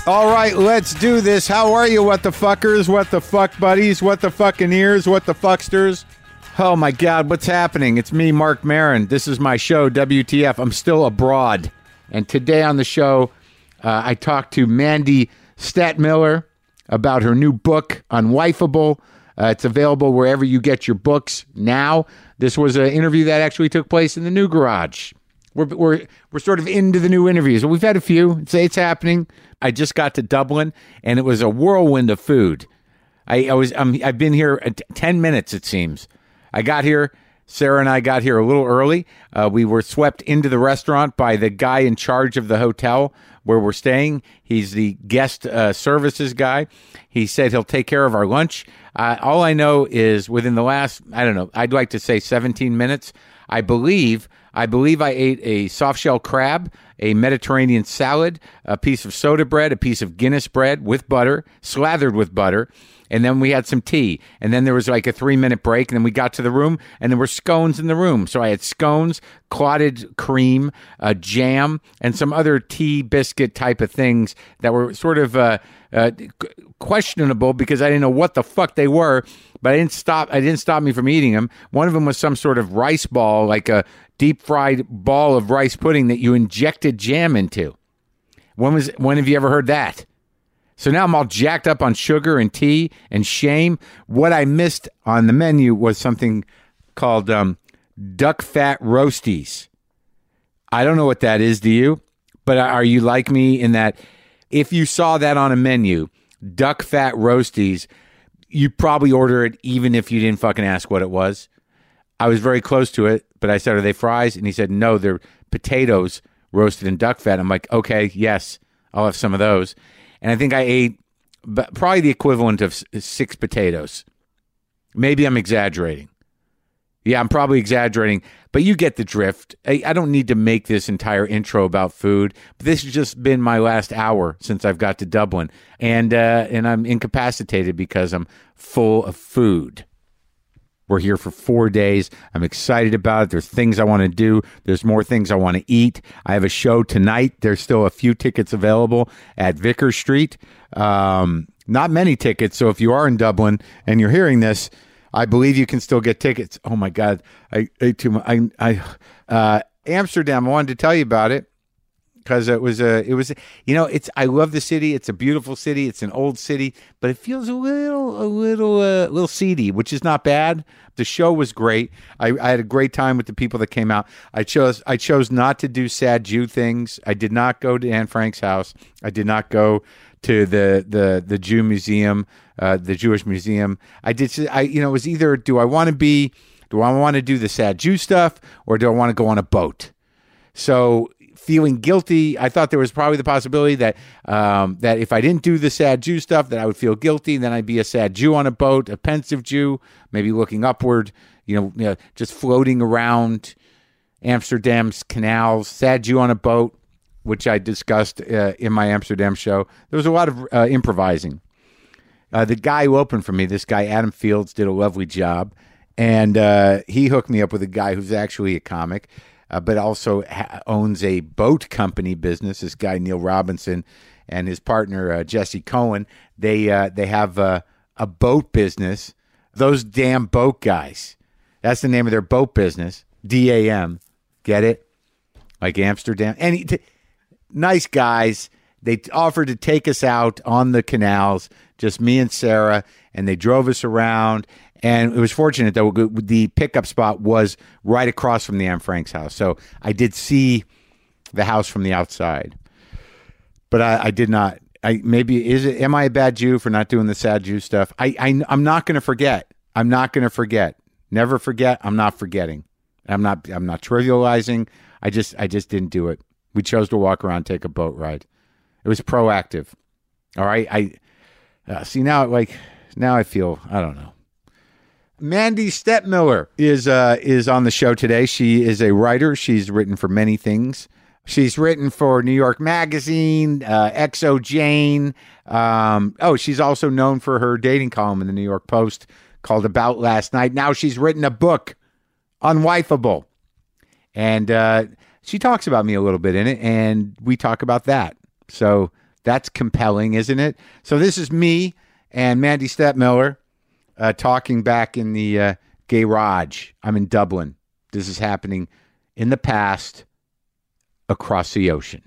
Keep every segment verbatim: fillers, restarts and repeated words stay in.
All right, let's do this. How are you, what the fuckers, what the fuck buddies, what the fucking ears, what the fucksters? Oh my God, what's happening? It's me, Mark Maron. This is my show, W T F. I'm still abroad. And today on the show, uh, I talked to Mandy Stadtmiller about her new book, Unwifeable. Uh, it's available wherever you get your books now. This was an interview that actually took place in the New Garage. We're we're we're sort of into the new interviews. We've had a few. It's, it's happening. I just got to Dublin, and it was a whirlwind of food. I, I was um, I've been here at ten minutes, it seems. I got here. Sarah and I got here a little early. Uh, we were swept into the restaurant by the guy in charge of the hotel where we're staying. He's the guest uh, services guy. He said he'll take care of our lunch. Uh, all I know is within the last, I don't know, I'd like to say seventeen minutes, I believe, I believe I ate a soft shell crab, a Mediterranean salad, a piece of soda bread, a piece of Guinness bread with butter, slathered with butter. And then we had some tea. And then there was like a three-minute break. And then we got to the room, and there were scones in the room. So I had scones, clotted cream, uh, jam, and some other tea biscuit type of things that were sort of uh, uh, questionable because I didn't know what the fuck they were. But I didn't stop. I didn't stop me from eating them. One of them was some sort of rice ball, like a deep-fried ball of rice pudding that you injected jam into. When was? When have you ever heard that? So now I'm all jacked up on sugar and tea and shame. What I missed on the menu was something called um, duck fat roasties. I don't know what that is, do you? But are you like me in that if you saw that on a menu, duck fat roasties, you'd probably order it even if you didn't fucking ask what it was? I was very close to it, but I said, are they fries? And he said, no, they're potatoes roasted in duck fat. I'm like, okay, yes, I'll have some of those. And I think I ate probably the equivalent of six potatoes. Maybe I'm exaggerating. Yeah, I'm probably exaggerating, but you get the drift. I, I don't need to make this entire intro about food, but this has just been my last hour since I've got to Dublin, and uh, and I'm incapacitated because I'm full of food. We're here for four days. I'm excited about it. There's things I want to do. There's more things I want to eat. I have a show tonight. There's still a few tickets available at Vickers Street. Um, not many tickets. So if you are in Dublin and you're hearing this, I believe you can still get tickets. Oh my God. I ate too much. I, I, uh, Amsterdam, I wanted to tell you about it. Because it was a, it was, you know, it's. I love the city. It's a beautiful city. It's an old city, but it feels a little, a little, uh, little seedy, which is not bad. The show was great. I, I had a great time with the people that came out. I chose, I chose not to do sad Jew things. I did not go to Anne Frank's house. I did not go to the the the Jew museum, uh, the Jewish museum. I did. I, you know, it was either do I want to be, do I want to do the sad Jew stuff, or do I want to go on a boat? So. Feeling guilty, I thought there was probably the possibility that um, that if I didn't do the sad Jew stuff, that I would feel guilty. Then I'd be a sad Jew on a boat, a pensive Jew, maybe looking upward, you know, you know just floating around Amsterdam's canals. Sad Jew on a boat, which I discussed uh, in my Amsterdam show. There was a lot of uh, improvising. Uh, the guy who opened for me, this guy Adam Fields, did a lovely job, and uh, he hooked me up with a guy who's actually a comic. Uh, but also ha- owns a boat company business. This guy Neil Robinson and his partner uh, Jesse Cohen. They uh, they have uh, a boat business. Those damn boat guys. That's the name of their boat business. D A M. Get it? Like Amsterdam. And he, t- nice guys. They offered to take us out on the canals, just me and Sarah, and they drove us around. And it was fortunate that the pickup spot was right across from the Anne Frank's house. So I did see the house from the outside. But I, I did not. I maybe is it? Am I a bad Jew for not doing the sad Jew stuff? I, I I'm not going to forget. I'm not going to forget. Never forget. I'm not forgetting. I'm not. I'm not trivializing. I just I just didn't do it. We chose to walk around, take a boat ride. It was proactive. All right. I uh, see now. Like now, I feel. I don't know. Mandy Stadtmiller is uh, is on the show today. She is a writer. She's written for many things. She's written for New York Magazine, uh, X O Jane. Um, oh, she's also known for her dating column in the New York Post called About Last Night. Now she's written a book, Unwifeable. And uh, she talks about me a little bit in it, and we talk about that. So That's compelling, isn't it? So this is me and Mandy Stepmiller uh, talking back in the uh, garage. I'm in Dublin. This is happening in the past across the ocean.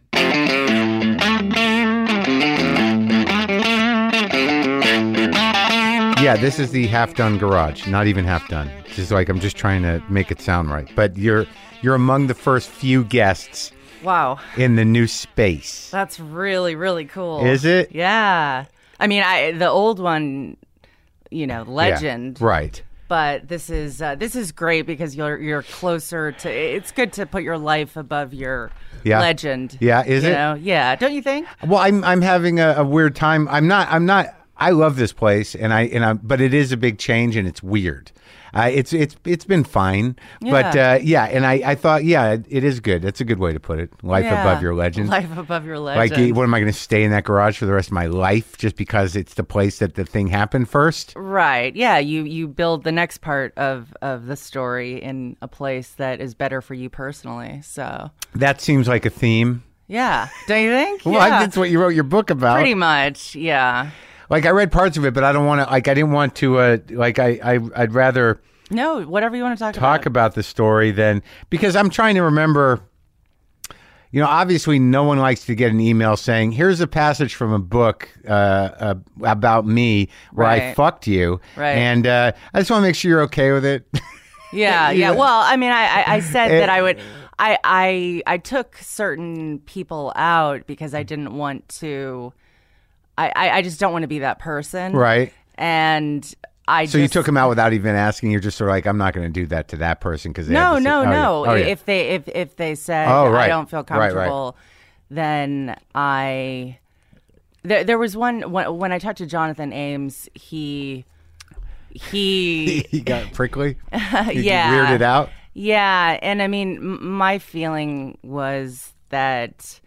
Yeah, this is the half-done garage. Not even half-done. It's just like I'm just trying to make it sound right. But you're you're among the first few guests. Wow. In the new space. That's really, really cool. Is it? Yeah. I mean, I the old one, you know, legend. Yeah, right. But this is uh, this is great because you're you're closer to. It's good to put your life above your yeah. legend. Yeah, is you it? Know? Yeah, don't you think? Well, I'm I'm having a, a weird time. I'm not. I'm not. I love this place, and I and I. But it is a big change, and it's weird. Uh, it's it's it's been fine, yeah. but uh, yeah, and I, I thought yeah, it, it is good. That's a good way to put it. Life yeah. above your legend. Life above your legend. Like, what am I going to stay in that garage for the rest of my life just because it's the place that the thing happened first? Right. Yeah. You you build the next part of of the story in a place that is better for you personally. So that seems like a theme. Yeah. Don't you think? Well, yeah. that's what you wrote your book about. Pretty much. Yeah. Like, I read parts of it, but I don't want to, like, I didn't want to, uh, like, I, I, I'd rather... No, whatever you want to talk, talk about. Talk about the story than... Because I'm trying to remember, you know, obviously no one likes to get an email saying, here's a passage from a book uh, uh, about me where right. I fucked you. Right. And uh, I just want to make sure you're okay with it. Yeah, yeah. yeah. Well, I mean, I, I, I said it, that I would... I, I, I took certain people out because I didn't want to... I, I just don't want to be that person. Right. And I So just, you took them out without even asking. You're just sort of like, I'm not going to do that to that person because no, no, say, no. Oh, yeah. If they if if they said oh, right. I don't feel comfortable, right, right. then I there there was one when, when I talked to Jonathan Ames, he he he got prickly. He yeah, weirded out. Yeah, and I mean, m- my feeling was that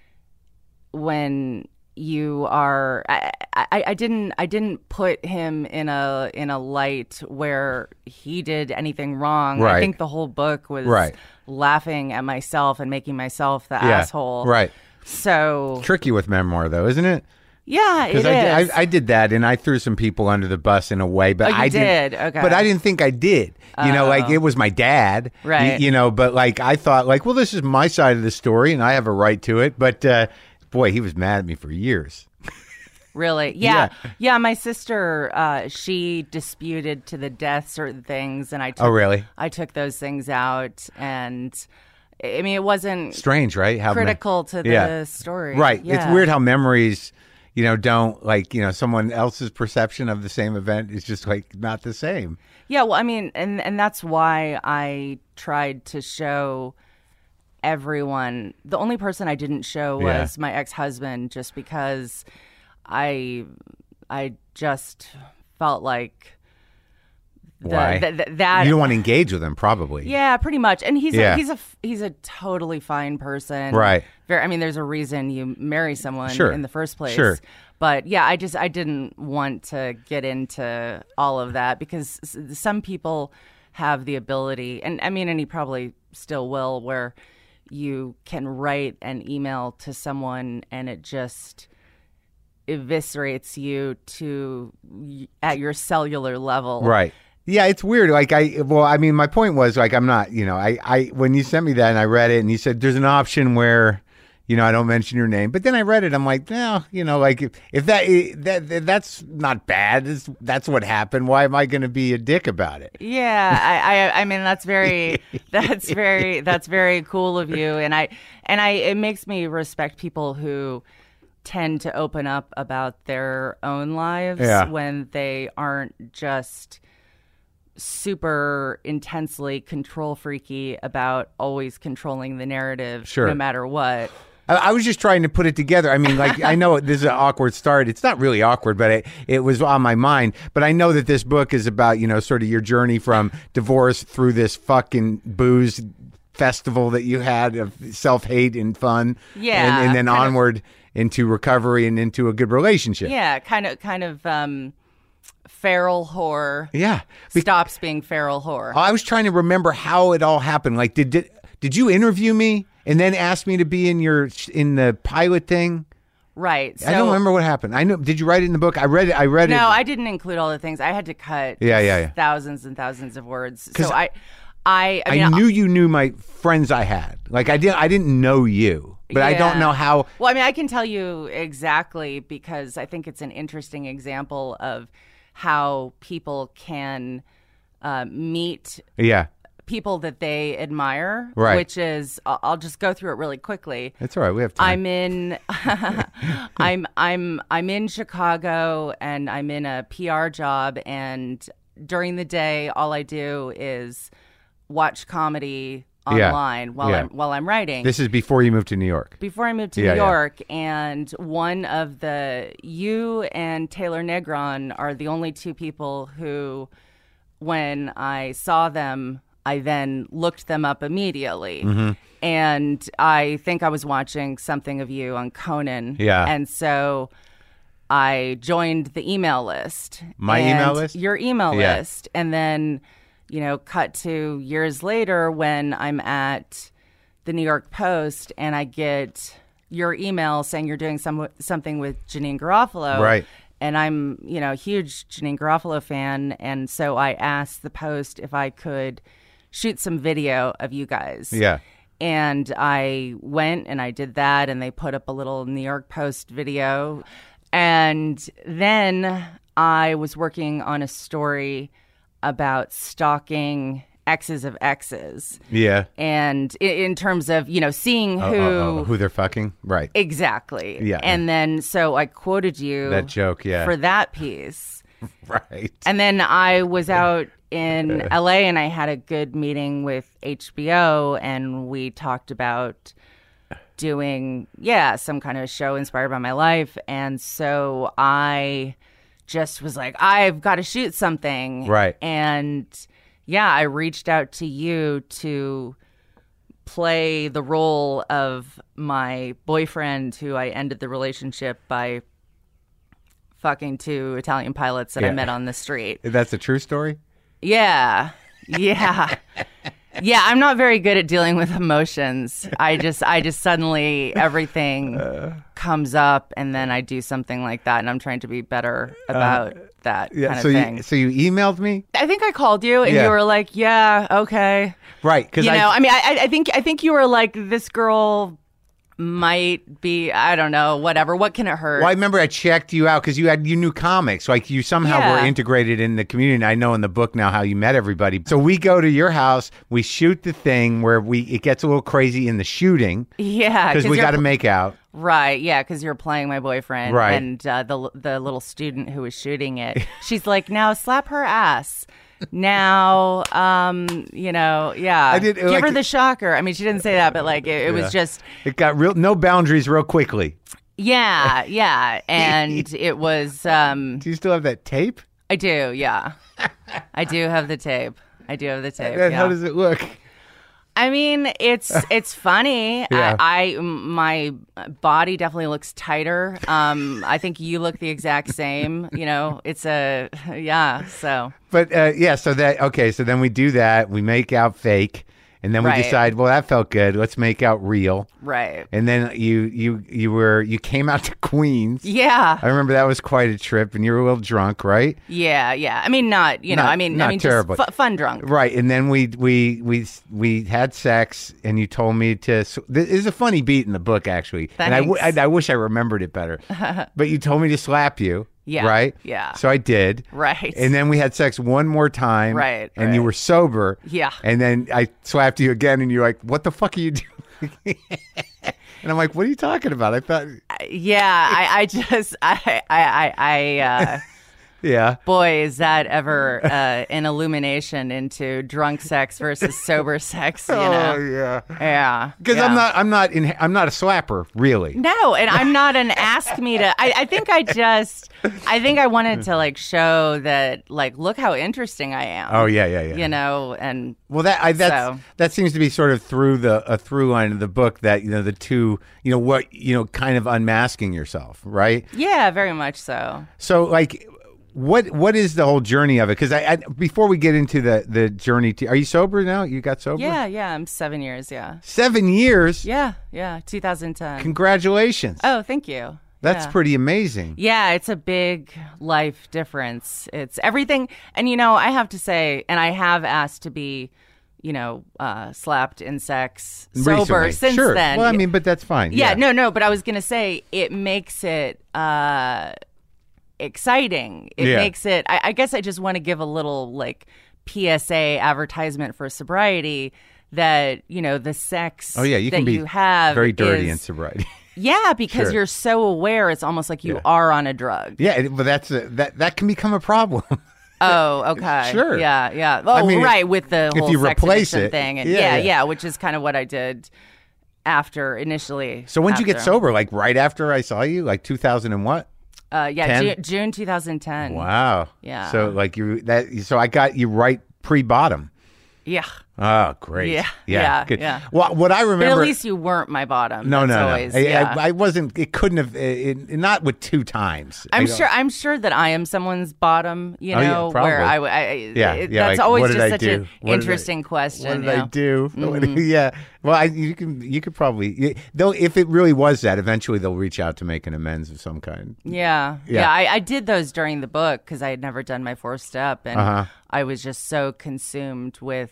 when you are I, I, I didn't I didn't put him in a in a light where he did anything wrong. Right. I think the whole book was right. laughing at myself and making myself the yeah. asshole. Right. So tricky with memoir though, isn't it? Yeah, it Because I, is. I, I did that, and I threw some people under the bus in a way, but Oh, you I did? didn't. Okay. But I didn't think I did. You know, like Oh. it was my dad, Right. You, you know, but like I thought, like, well, this is my side of the story, and I have a right to it. But uh, boy, he was mad at me for years. Really? Yeah. Yeah. Yeah, my sister, uh, she disputed to the death certain things, and I took, Oh, really? I took those things out, and I mean, it wasn't Strange, right? How me- critical to the Yeah. story. Right. Yeah. It's weird how memories, you know, don't like, you know, someone else's perception of the same event is just like not the same. Yeah, well, I mean, and and that's why I tried to show everyone. The only person I didn't show Yeah. was my ex-husband, just because I I just felt like the, Why? th- th- that You don't want to engage with him, probably. yeah, pretty much. And he's Yeah. a, he's a he's a totally fine person. Right. Very, I mean, there's a reason you marry someone Sure. in the first place. Sure. But yeah, I just I didn't want to get into all of that because s- some people have the ability, and I mean, and he probably still will, where you can write an email to someone and it just eviscerates you to at your cellular level. Right. Yeah, it's weird. Like I, well, I mean, my point was like, I'm not, you know, I, I, when you sent me that and I read it and you said there's an option where, you know, I don't mention your name, but then I read it. I'm like, no, you know, like if, if that, that, that's not bad. It's, that's what happened. Why am I going to be a dick about it? Yeah, I, I, I mean, that's very, that's very, that's very cool of you, and I, and I, it makes me respect people who tend to open up about their own lives Yeah. when they aren't just super intensely control freaky about always controlling the narrative, Sure. no matter what. I, I was just trying to put it together. I mean, like, I know this is an awkward start. It's not really awkward, but it, it was on my mind. But I know that this book is about, you know, sort of your journey from divorce through this fucking booze festival that you had of self-hate and fun. Yeah, And, and then kind of- onward into recovery and into a good relationship. Yeah, kind of, kind of, um, feral whore Yeah. Be- stops being feral whore. I was trying to remember how it all happened. Like, did, did, did you interview me and then ask me to be in your, in the pilot thing? Right. So, I don't remember what happened. I know. Did you write it in the book? I read it. I read no, it. No, I didn't include all the things. I had to cut Yeah, yeah, yeah. thousands and thousands of words. So I, I, I, I mean, knew you knew my friends I had. Like I did. I didn't know you, but I don't Yeah. know how. Well, I mean, I can tell you exactly because I think it's an interesting example of how people can uh, meet Yeah, people that they admire, Right. which is I'll I'll just go through it really quickly. that's all right. We have time. I'm in I'm I'm I'm in Chicago and I'm in a P R job, and during the day all I do is watch comedy Yeah. online while Yeah. I'm while I'm writing. This is before you moved to New York. Before I moved to Yeah, New yeah. York, and one of the you and Taylor Negron are the only two people who, when I saw them, I then looked them up immediately. Mm-hmm. And I think I was watching something of you on Conan. Yeah. And so I joined the email list. My And email list? Your email Yeah. list. And then, you know, cut to years later when I'm at the New York Post and I get your email saying you're doing some something with Janine Garofalo. Right. And I'm, you know, a huge Janine Garofalo fan. And so I asked the Post if I could shoot some video of you guys. Yeah. And I went and I did that, and they put up a little New York Post video. And then I was working on a story about stalking exes of exes. Yeah. And i- in terms of, you know, seeing Oh, who. oh, oh, who they're fucking. Right. Exactly. Yeah. And then so I quoted you. That joke. Yeah. For that piece. right. And then I was out in L A and I had a good meeting with H B O, and we talked about doing, yeah, some kind of show inspired by my life. And so I just was like, I've got to shoot something. Right. And yeah, I reached out to you to play the role of my boyfriend who I ended the relationship by fucking two Italian pilots that Yeah. I met on the street. That's a true story. Yeah. Yeah. Yeah, I'm not very good at dealing with emotions. I just I just suddenly everything comes up and then I do something like that, and I'm trying to be better about that Yeah. kind so of thing. you so you emailed me. I think I called you and Yeah. you were like, "Yeah, okay." Right. Because You I know, I mean, I I think I think you were like, "This girl might be, I don't know, whatever. What can it hurt?" Well, I remember I checked you out because you had you knew comics, like you somehow Yeah. were integrated in the community. And I know in the book now how you met everybody. So we go to your house, we shoot the thing where we it gets a little crazy in the shooting Yeah, because we you're got to pl- make out. Right, yeah, because you're playing my boyfriend, Right. and uh, the the little student who was shooting it, she's like, "Now slap her ass." Now, um, you know, yeah, I did- give like- her the shocker. I mean, she didn't say that, but like, it, it Yeah. was just, It got real no boundaries real quickly. yeah, yeah, and it was. Um, Do you still have that tape? I do, yeah, I do have the tape. I do have the tape. And yeah. how does it look? I mean, it's it's funny. Yeah. I, I my body definitely looks tighter. Um, I think you look the exact same. You know, it's a yeah. So But uh, yeah, so that okay, so then we do that. We make out fake, and then we Right. decide, well, that felt good. Let's make out real. right, And then you you you were you came out to Queens. yeah, I remember that was quite a trip, and you were a little drunk, right? yeah, yeah. I mean, not you know. Not- I mean, not I mean, terribly. just fu- fun drunk. Right, and then we we we we had sex, and you told me to. So, this is a funny beat in the book, actually, and I, w- I Thanks. I wish I remembered it better. But you told me to slap you. Yeah, Right. yeah. So I did. Right. And then we had sex one more time. Right, And you right. were sober. Yeah. And then I slapped you again, and you're like, "What the fuck are you doing?" And I'm like, "What are you talking about?" I thought, Yeah, I, I just I I I, I uh, yeah. boy, is that ever uh, an illumination into drunk sex versus sober sex? You know. Oh yeah. Yeah, Because yeah. I'm not, I'm not, in, I'm not a slapper, really. No, and I'm not an ask me to. I, I think I just, I think I wanted to like show that, like, look how interesting I am. Oh yeah, yeah, yeah. You know, and Well, that I, that's, So- that seems to be sort of through the a through line of the book that you know the two you know what you know kind of unmasking yourself, right? yeah, very much so. So like, what what is the whole journey of it? Because I, I before we get into the the journey, to, are you sober now? You got sober? Yeah, yeah. I'm seven years. Yeah, Seven years. yeah, yeah. two thousand ten. Congratulations. Oh, thank you. That's yeah. pretty amazing. Yeah, it's a big life difference. It's everything. And, you know, I have to say, and I have asked to be, you know, uh, slapped in sex sober Recently. since sure. then. Well, I mean, but that's fine. Yeah, Yeah, no, no. But I was going to say it makes it uh, exciting. It Yeah. makes it, I, I guess I just want to give a little like P S A advertisement for sobriety that, you know, the sex Oh, yeah, you that can be you have very dirty is, in sobriety. Yeah, because Sure. you're so aware. It's almost like you Yeah. are on a drug. Yeah, it- but that's a, that that can become a problem. Oh, okay. Sure. Yeah, yeah. Oh, I mean, right, with the if whole you sex replace addiction it, thing. And yeah, yeah, yeah. yeah, which is kind of what I did after initially. So when did you get after. sober? Like right after I saw you, like two thousand and what? Uh, yeah, ten? June, June twenty ten. Wow. Yeah. So like you that so I got you right pre-bottom. Yeah. Oh, great. Yeah, yeah, good. yeah. Well, what I remember. But at least you weren't my bottom. no, That's no, always, no. I, yeah. I, I wasn't. It couldn't have. It, it, not with two times. I I'm don't- sure. I'm sure that I am someone's bottom. You Oh, yeah, know, probably. where I, I Yeah, it- yeah. that's like, always what did just I such do? an What did I- interesting question. What did you I know? do? Mm-hmm. yeah. Well, I, you can. You could probably. Though, if it really was that, eventually they'll reach out to make an amends of some kind. Yeah, Yeah. yeah. I, I did those during the book because I had never done my fourth step, and Uh-huh. I was just so consumed with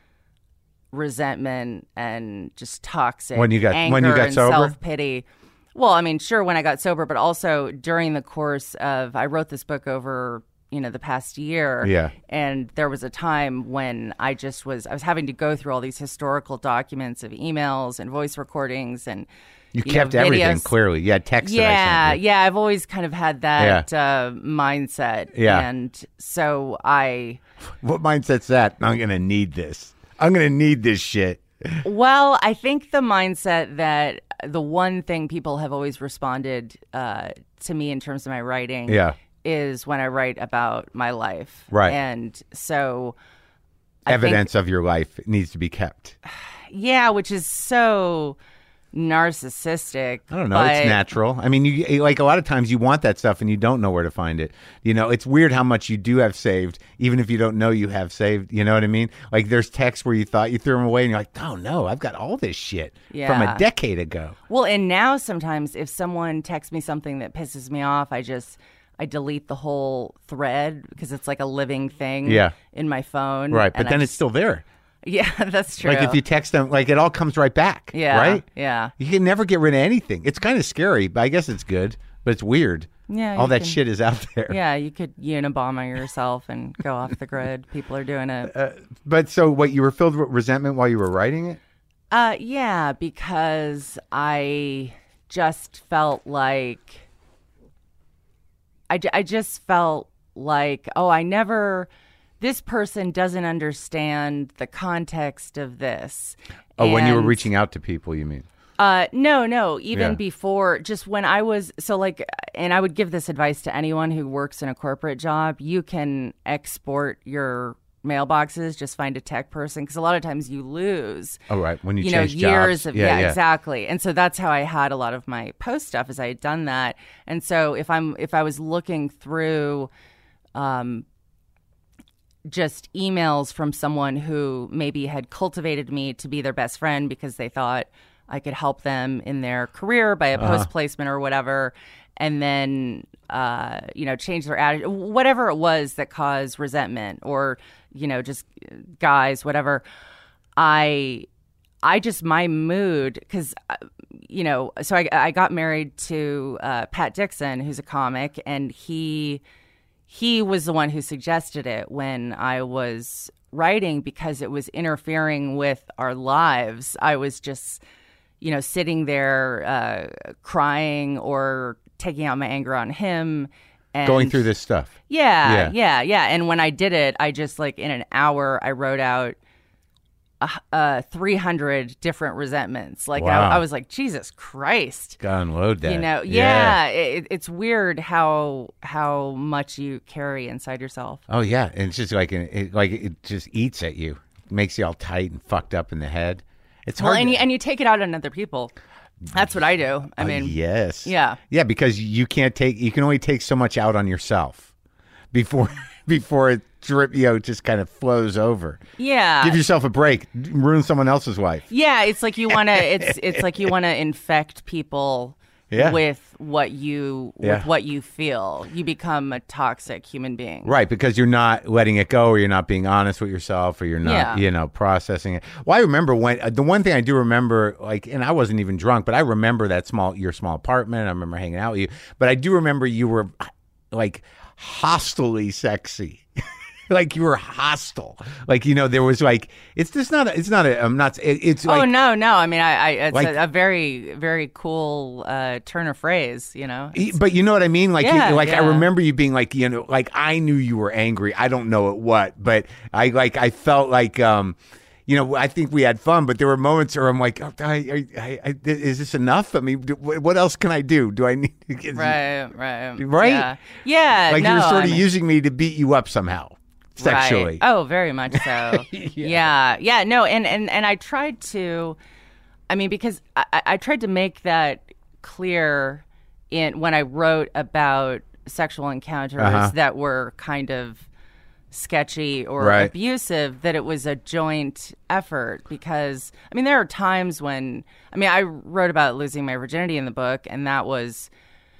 resentment and just toxic When you got- anger when you got and sober? self-pity. Well, I mean, sure, when I got sober, but also during the course of, I wrote this book over, you know, the past year. Yeah. And there was a time when I just was, I was having to go through all these historical documents of emails and voice recordings and, You, you kept know, everything videos. clearly. You had text. that I Yeah, sent you. yeah. I've always kind of had that uh, mindset. Yeah. And so I, What mindset's that? I'm gonna need this. I'm gonna need this shit. well, I think the mindset that the one thing people have always responded uh, to me in terms of my writing Yeah. is when I write about my life. Right. And so I think- Evidence of your life needs to be kept. yeah, which is so narcissistic. I don't know. It's but- natural. I mean, you like a lot of times you want that stuff and you don't know where to find it. You know, it's weird how much you do have saved, even if you don't know you have saved. You know what I mean? Like there's texts where you thought you threw them away and you're like, oh no, I've got all this shit from a Yeah. decade ago. Well, and now sometimes if someone texts me something that pisses me off, I just I delete the whole thread because it's like a living thing Yeah. in my phone. Right. But and I then it's just- still there. yeah, that's true. Like if you text them, like it all comes right back. yeah, Right? yeah, You can never get rid of anything. It's kind of scary, but I guess it's good, but it's weird. Yeah, All you that can- shit is out there. yeah. You could Unabomber yourself and go off the grid. People are doing it. Uh, But so what, you were filled with resentment while you were writing it? Uh, yeah, because I just felt like I, ju- I just felt like, oh, I never. This person doesn't understand the context of this. Oh, when you were And- reaching out to people, you mean? Uh, no, no. Even Yeah. before, just when I was so like, and I would give this advice to anyone who works in a corporate job. You can export your mailboxes. Just find a tech person because a lot of times you lose. Oh, right. When you, You know, change years jobs. of yeah, exactly. And so that's how I had a lot of my post stuff, is I had done that. And so if I'm if I was looking through, um, just emails from someone who maybe had cultivated me to be their best friend because they thought I could help them in their career by a Uh-huh. post placement or whatever, and then uh, you know, change their attitude, whatever it was that caused resentment, or you know, just guys, whatever. I I just my mood because you know, so I I got married to uh, Pat Dixon, who's a comic, and he. He was the one who suggested it when I was writing because it was interfering with our lives. I was just, you know, sitting there uh, crying or taking out my anger on him. And Going through this stuff. Yeah, Yeah. yeah, yeah. And when I did it, I just like in an hour, I wrote out uh, uh, three hundred different resentments. Like Wow. I, I was like, Jesus Christ. Gotta unload that. You know, yeah, it, it's weird how how much you carry inside yourself. Oh yeah, and it's just like it, like it just eats at you, makes you all tight and fucked up in the head. It's Well, hard. and to- you, and you take it out on other people. That's what I do. I Uh, mean, yes, yeah. yeah, because you can't take, you can only take so much out on yourself before before it drip, you know, just kind of flows over. yeah, Give yourself a break, ruin someone else's life. yeah. It's like you want to. It's it's like you want to infect people Yeah. with what you Yeah. with what you feel. You become a toxic human being. Right, because you're not letting it go, or you're not being honest with yourself, or you're not, Yeah. you know, processing it. Well, I remember when uh, the one thing I do remember, like, and I wasn't even drunk, but I remember that small, your small apartment. I remember hanging out with you, but I do remember you were like hostilely sexy. Like you were hostile. Like, you know, there was like, it's just not, a, it's not a, I'm not, it, it's like. Oh no, no. I mean, I, I it's Like- a, a very, very cool uh, turn of phrase. You know. E- But you know what I mean? Like, Yeah, you, like I yeah. remember you being like, you know, like I knew you were angry. I don't know at what, but I like, I felt like, um, you know, I think we had fun, but there were moments where I'm like, oh, I, I, I, is this enough? I mean, do, what else can I do? Do I need to get, Right, right, Right? Yeah, yeah. like no, you were sort I of mean- using me to beat you up somehow, sexually. Right. Oh, very much so. yeah. yeah, No, and, and and I tried to, I mean, because I, I tried to make that clear in when I wrote about sexual encounters Uh-huh. that were kind of sketchy or Right. abusive, that it was a joint effort. Because I mean, there are times when I mean, I wrote about losing my virginity in the book, and that was.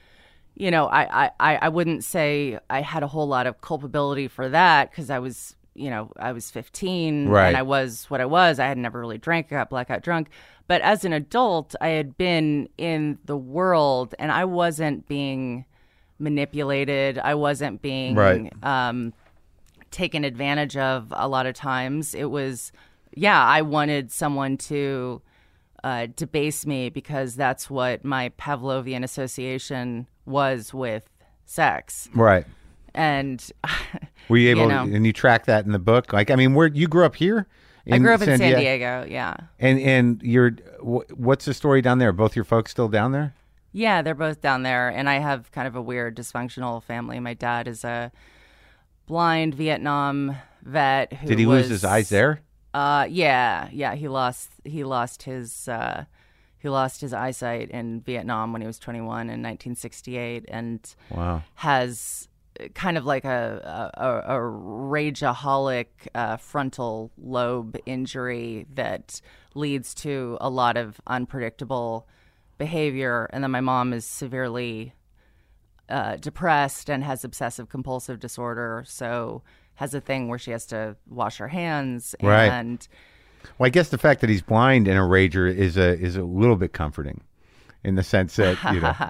You know, I, I, I wouldn't say I had a whole lot of culpability for that, because I was, you know, I was fifteen Right. and I was what I was. I had never really drank, I got blackout drunk. But as an adult, I had been in the world, and I wasn't being manipulated. I wasn't being Right. um, taken advantage of a lot of times. It was, yeah, I wanted someone to uh, debase me, because that's what my Pavlovian association was with sex. Right. And Were you able, you know. and you track that in the book? Like, I mean, where you grew up here? I grew up in San Diego, yeah. And and you're, wh- what's the story down there? Both your folks still down there? Yeah, they're both down there, and I have kind of a weird dysfunctional family. My dad is a blind Vietnam vet who Did he was, lose his eyes there? Uh, yeah, yeah. He lost he lost his uh, he lost his eyesight in Vietnam when he was twenty-one in nineteen sixty-eight, and Wow. has kind of like a a, a rageaholic uh, frontal lobe injury that leads to a lot of unpredictable behavior. And then my mom is severely uh, depressed and has obsessive compulsive disorder, so has a thing where she has to wash her hands. Right. And Well, I guess the fact that he's blind and a rager is a is a little bit comforting, in the sense that, you know,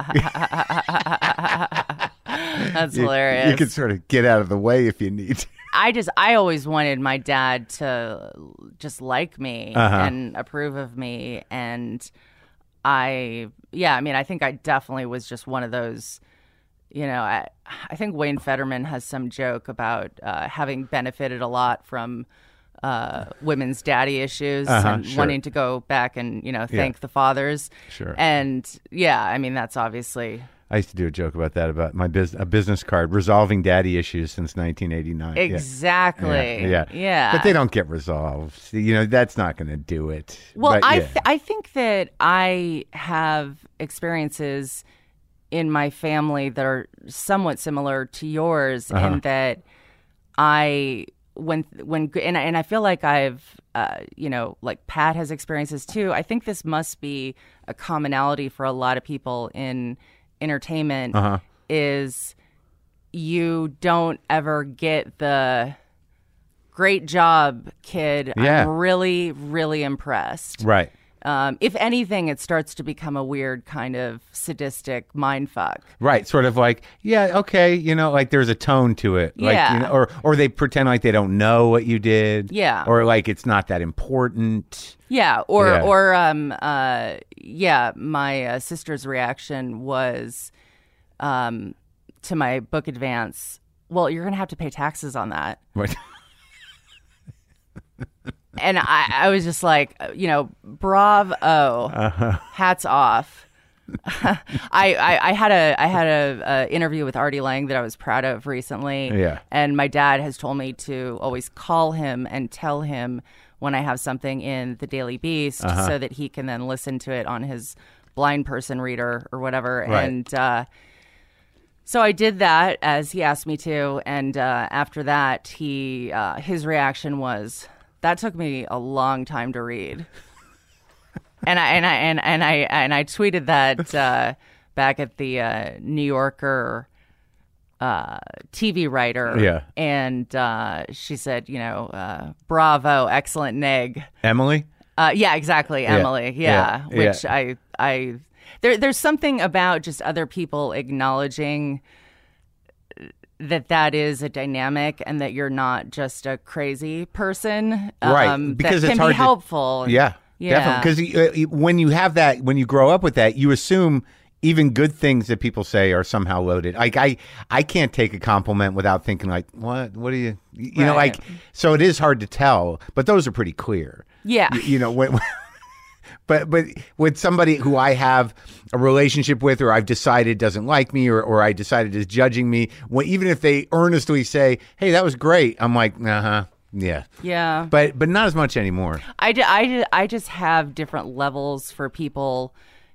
that's you, hilarious. you can sort of get out of the way if you need to. I just, I always wanted my dad to just like me Uh-huh. and approve of me. And I, yeah, I mean, I think I definitely was just one of those, you know, I, I think Wayne Fetterman has some joke about uh, having benefited a lot from uh, women's daddy issues Uh-huh, and sure. wanting to go back and, you know, thank the fathers. Sure. And yeah, I mean, that's obviously. I used to do a joke about that, about my bus- a business card, resolving daddy issues since nineteen eighty-nine. Yeah. Exactly. Yeah, yeah, Yeah. But they don't get resolved. You know, that's not going to do it. Well, But, I yeah. th- I think that I have experiences in my family that are somewhat similar to yours, Uh-huh. in that I when when and I, and I feel like I've uh, you know, like Pat has experiences too. I think this must be a commonality for a lot of people in entertainment. Uh-huh. Is you don't ever get the great job, kid. Yeah. I'm really, really impressed. Right. Um, if anything, it starts to become a weird kind of sadistic mindfuck. Right, sort of like, yeah, okay, you know, like there's a tone to it. Like, Yeah. you know, or or they pretend like they don't know what you did. Yeah. Or like it's not that important. Yeah, or Yeah. or um uh yeah, my uh, sister's reaction was um to my book advance. Well, you're gonna have to pay taxes on that. Right. And I, I was just like, you know, bravo, Uh-huh. hats off. I, I, I had a I had a, a interview with Artie Lang that I was proud of recently. Yeah. And my dad has told me to always call him and tell him when I have something in the Daily Beast, Uh-huh. so that he can then listen to it on his blind person reader or whatever. Right. And uh, so I did that as he asked me to. And uh, after that, he uh, his reaction was, that took me a long time to read. And I and I and, and I and I tweeted that uh, back at the uh, New Yorker uh, T V writer. Yeah. And uh, she said, you know, uh, bravo, excellent neg. Emily? Uh, yeah, exactly, Emily. Yeah, Yeah. which Yeah. I, I, there, there's something about just other people acknowledging that that is a dynamic and that you're not just a crazy person. Right, Um, because that it's can hard be to- helpful. Yeah, Yeah. definitely. Because when you have that, when you grow up with that, you assume even good things that people say are somehow loaded. Like I, I can't take a compliment without thinking like, what? What do you? You know, Right. like so it is hard to tell. But those are pretty clear. Yeah. You, you know when. But but with somebody who I have a relationship with, or I've decided doesn't like me, or, or I decided is judging me, when, even if they earnestly say, "Hey, that was great," I'm like, "Uh huh, yeah." Yeah. But but not as much anymore. I, ju- I, ju- I just have different levels for people,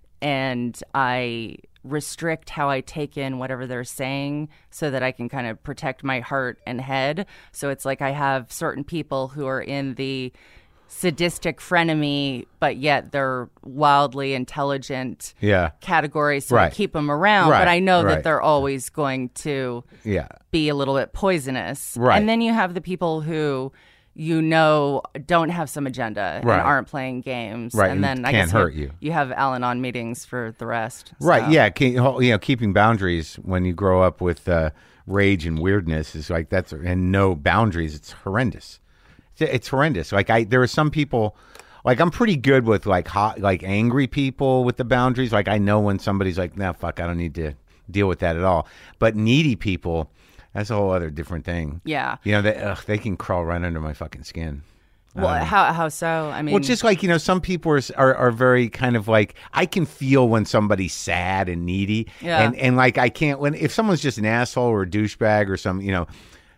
and I restrict how I take in whatever they're saying so that I can kind of protect my heart and head. So it's like I have certain people who are in the sadistic frenemy, but yet they're wildly intelligent Yeah. category, so Right. I keep them around. Right, But I know right. that they're always going to Yeah. be a little bit poisonous. Right. And then you have the people who you know don't have some agenda Right. and aren't playing games. Right, And and then I can't guess hurt you, you. you have Al-Anon meetings for the rest. Right. so. Yeah. Keep, you know, keeping boundaries when you grow up with uh, rage and weirdness is like that's and no boundaries. It's horrendous. It's, it's horrendous. Like I, there are some people. Like I'm pretty good with like hot, like angry people with the boundaries. Like I know when somebody's like, "Nah, fuck, I don't need to deal with that at all." But needy people, that's a whole other different thing. Yeah. You know, they ugh, they can crawl right under my fucking skin. Well, how how so? I mean, Well, just like, you know, some people are, are are very kind of like, I can feel when somebody's sad and needy. Yeah. And, and like, I can't, when, if someone's just an asshole or a douchebag or some, you know,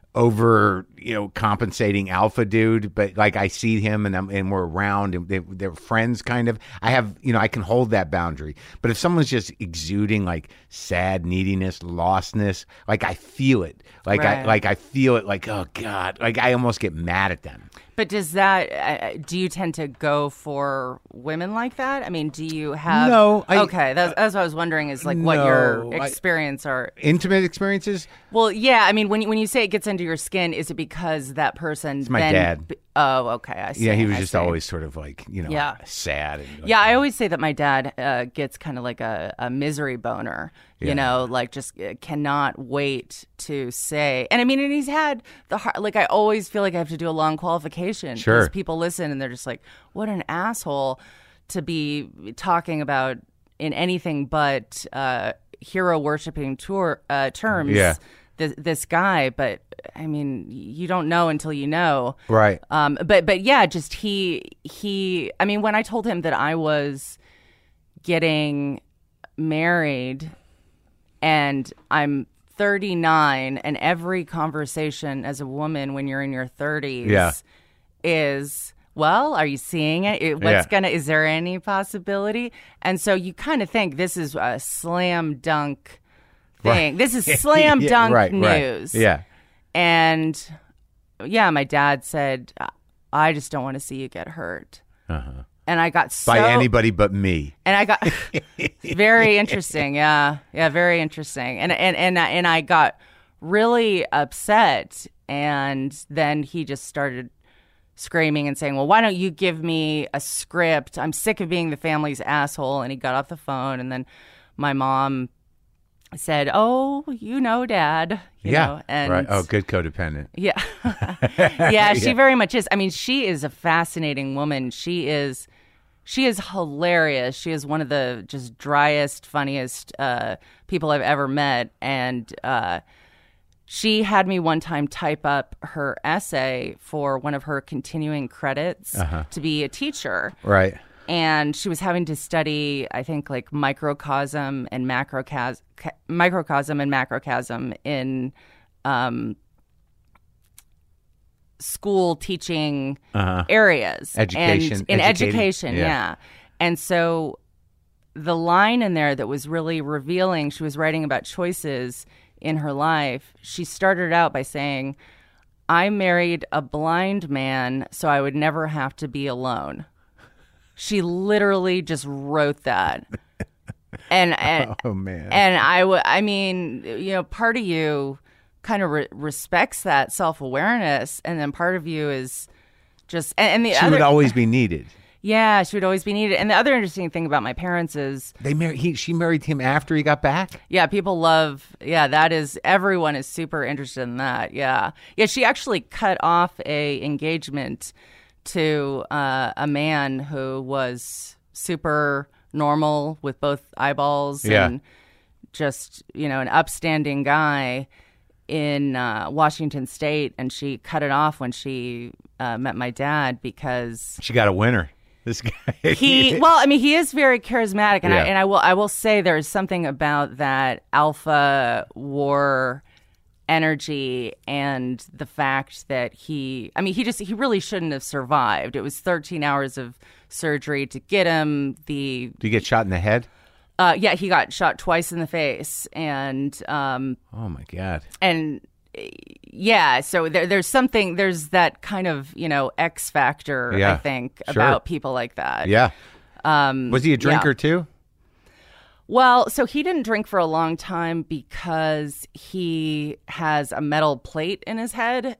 over, you know, compensating alpha dude, but like I see him and I'm, and we're around and they, they're friends kind of, I have, you know, I can hold that boundary. But if someone's just exuding like sad neediness, lostness, like I feel it. Like I, Right. like I feel it like, oh God, like I almost get mad at them. but does that? Uh, do you tend to go for women like that? I mean, do you have? No, I- okay, that's, that's what I was wondering. Is like what your No, I- experience are. Intimate experiences? Well, yeah. I mean, when you, when you say it gets under your skin, is it because that person? It's my then, dad. Oh, okay. I see. Yeah, he was I just see. always sort of like, you know, Yeah. sad. And like, Yeah, I always say that my dad uh, gets kind of like a, a misery boner, you Yeah. know, like just uh, cannot wait to say. And I mean, and he's had the hard, like, I always feel like I have to do a long qualification. Sure. Because people listen and they're just like, what an asshole to be talking about in anything but uh, hero worshiping tour, uh, terms. Yeah. This, this guy, but I mean, you don't know until you know. Right. Um, but but yeah, just he he. I mean, when I told him that I was getting married, and I'm thirty-nine, and every conversation as a woman when you're in your thirties Yeah. is, well, are you seeing it? It- What's Yeah. gonna? Is there any possibility? And so you kind of think this is a slam dunk thing. This is slam Yeah, dunk right, right. news. Yeah. And yeah, my dad said, I just don't want to see you get hurt. Uh-huh. And I got so. By anybody but me. And I got very interesting. Yeah. Yeah. Very interesting. And, and, and, I- and I got really upset. And then he just started screaming and saying, well, why don't you give me a script? I'm sick of being the family's asshole. And he got off the phone. And then my mom said, oh, you know, Dad. You Yeah. know, and right. Oh, good codependent. yeah. yeah, she Yeah. very much is. I mean, she is a fascinating woman. She is she is hilarious. She is one of the just driest, funniest uh, people I've ever met. And uh, she had me one time type up her essay for one of her continuing credits Uh-huh. to be a teacher. Right. And she was having to study, I think, like microcosm and macrocosm, microcosm and macrocosm in um, school teaching Uh-huh. areas. Education, And in educating, education, yeah. yeah. And so the line in there that was really revealing, she was writing about choices in her life. She started out by saying, I married a blind man so I would never have to be alone. She literally just wrote that. And, and oh man. And I would, I mean, you know, part of you kind of re- respects that self-awareness, and then part of you is just, and, and the she other, would always be needed. Yeah, she would always be needed. And the other interesting thing about my parents is they married. He, she married him after he got back. Yeah, people love. Yeah, that is everyone is super interested in that. Yeah, yeah. She actually cut off a engagement to uh, a man who was super normal with both eyeballs yeah. and just, you know, an upstanding guy in uh, Washington State, and she cut it off when she uh, met my dad because she got a winner. This guy. He well, I mean, he is very charismatic, and yeah. I and I will I will say there is something about that alpha war energy and the fact that he, I mean, he just he really shouldn't have survived. It was thirteen hours of surgery to get him. The Did he get shot in the head? Uh, yeah, he got shot twice in the face, and um, oh my god, and. Yeah, so there, there's something, there's that kind of, you know, X factor, yeah, I think, sure. about people like that. Yeah. Um, Was he a drinker yeah. too? Well, so he didn't drink for a long time because he has a metal plate in his head.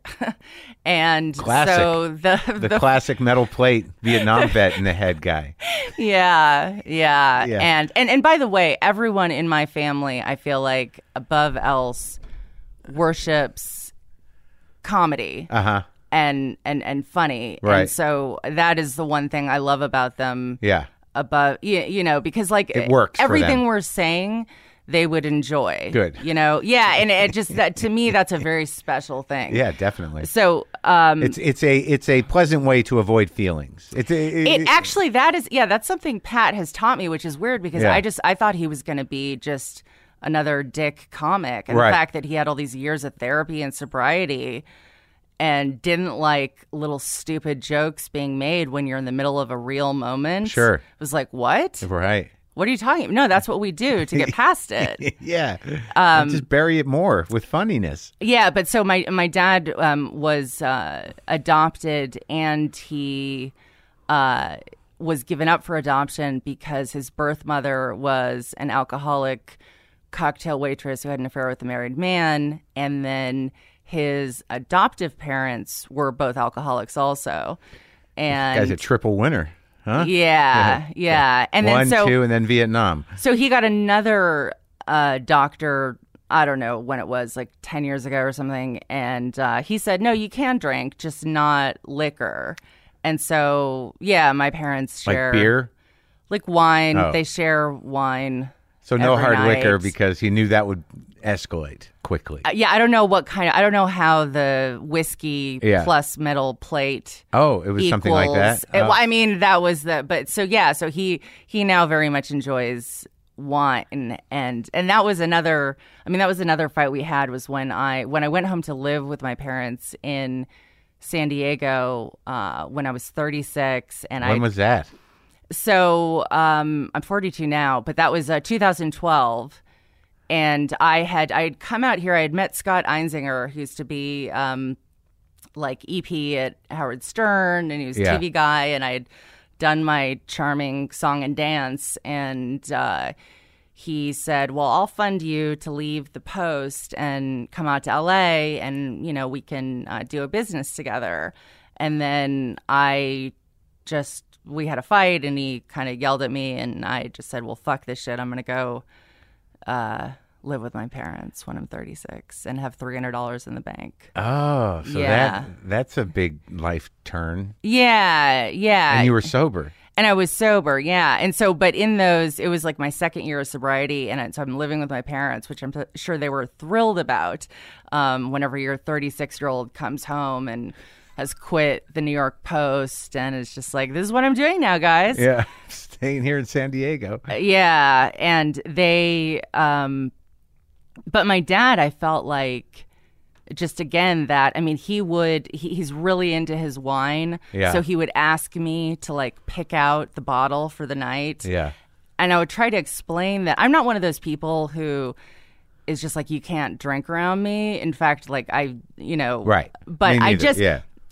and classic. so the, the... the classic metal plate Vietnam vet in the head guy. Yeah, yeah. Yeah. And, and, and by the way, everyone in my family, I feel like, above else, worships comedy uh-huh. and, and, and funny. Right. And so that is the one thing I love about them. Yeah. Above, you, you know, because like it works everything for we're saying, they would enjoy. Good. You know, yeah. And it just, that to me, that's a very special thing. Yeah, definitely. So um, it's it's a it's a pleasant way to avoid feelings. It's a, it, it actually, that is, yeah, that's something Pat has taught me, which is weird because yeah. I just, I thought he was going to be just another dick comic, and right. the fact that he had all these years of therapy and sobriety and didn't like little stupid jokes being made when you're in the middle of a real moment. Sure. It was like, what? Right. What are you talking about? No, that's what we do to get past it. yeah. Um, just bury it more with funniness. Yeah, but so my my dad um, was uh, adopted, and he uh, was given up for adoption because his birth mother was an alcoholic cocktail waitress who had an affair with a married man, and then his adoptive parents were both alcoholics also. And this guy's a triple winner, huh? Yeah, yeah. And One, then so, two, and then Vietnam. So he got another uh, doctor, I don't know when it was, like ten years ago or something, and uh, he said, no, you can drink, just not liquor. And so, yeah, my parents share... Like beer? Like wine. Oh. They share wine. So no every hard night. liquor because he knew that would escalate quickly. Uh, yeah, I don't know what kind of, I don't know how the whiskey Yeah. plus metal plate Oh, it was equals. something like that? It- Oh. well, I mean, that was the, but so yeah, so he, he now very much enjoys wine, and, and, and that was another, I mean, that was another fight we had was when I, when I went home to live with my parents in San Diego, uh, when I was thirty-six, and I, When was that? So um, I'm forty-two now, but that was uh, two thousand twelve, and I had I had come out here. I had met Scott Einzinger, who used to be um, like E P at Howard Stern, and he was a Yeah. T V guy, and I had done my charming song and dance, and uh, he said, "Well, I'll fund you to leave the Post and come out to L A, and you know we can uh, do a business together." And then I just. We had a fight, and he kind of yelled at me, and I just said, well, fuck this shit. I'm going to go uh, live with my parents when I'm thirty-six and have three hundred dollars in the bank. Oh, so Yeah. that that's a big life turn. Yeah, yeah. And you were sober. And I was sober, yeah. And so, but in those, it was like my second year of sobriety, and so I'm living with my parents, which I'm th- sure they were thrilled about. Um, whenever your thirty-six-year-old comes home and has quit the New York Post, and it's just like, this is what I'm doing now, guys. Yeah, staying here in San Diego. Yeah, and they, um, but my dad, I felt like, just again that, I mean, he would, he, he's really into his wine, Yeah. so he would ask me to like pick out the bottle for the night. Yeah. And I would try to explain that I'm not one of those people who is just like, you can't drink around me. In fact, like I, you know, Right. But Me I neither, just, yeah.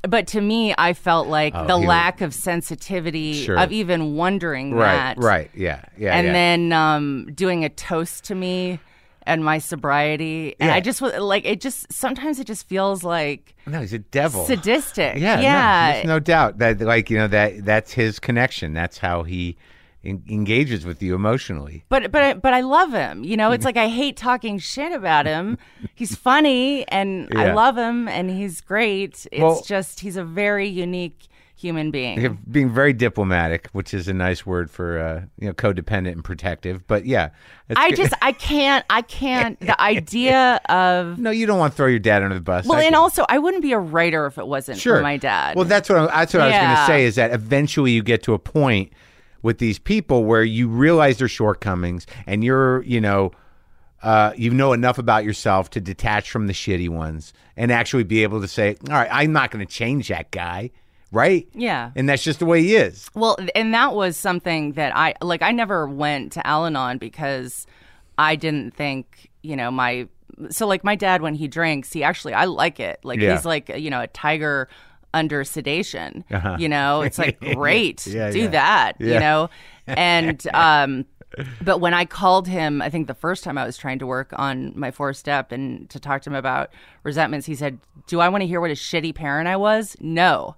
but to me, I felt like Oh, the he lack of sensitivity Sure. of even wondering Right, that. right, yeah, yeah, And yeah. then um, doing a toast to me and my sobriety. And Yeah. I just was like, it just, sometimes it just feels like No, he's a devil. sadistic. Yeah, Yeah. No, there's no doubt that, like, you know, that that's his connection. That's how he en- engages with you emotionally. But but I- but I love him. You know, it's like I hate talking shit about him. He's funny and I Yeah. love him and he's great. It's Well- just he's a very unique human being. You're being very diplomatic, which is a nice word for uh, you know, codependent and protective. But yeah, it's I good. just I can't I can't the idea of no, you don't want to throw your dad under the bus. well, I and get- also I wouldn't be a writer if it wasn't sure, for my dad. Well, that's what I, that's what I was going to Yeah. say. Is that eventually you get to a point with these people where you realize their shortcomings, and you're you know. Uh, you know enough about yourself to detach from the shitty ones and actually be able to say, all right, I'm not going to change that guy, right? Yeah. And that's just the way he is. Well, and that was something that I like. I never went to Al-Anon because I didn't think, you know, my so like my dad when he drinks, he actually I like it. Like Yeah. he's like you know a tiger under sedation. Uh-huh. You know, it's like great, Yeah, do yeah. that. Yeah. You know, and um. But when I called him, I think the first time I was trying to work on my four step and to talk to him about resentments, he said, "Do I want to hear what a shitty parent I was? No."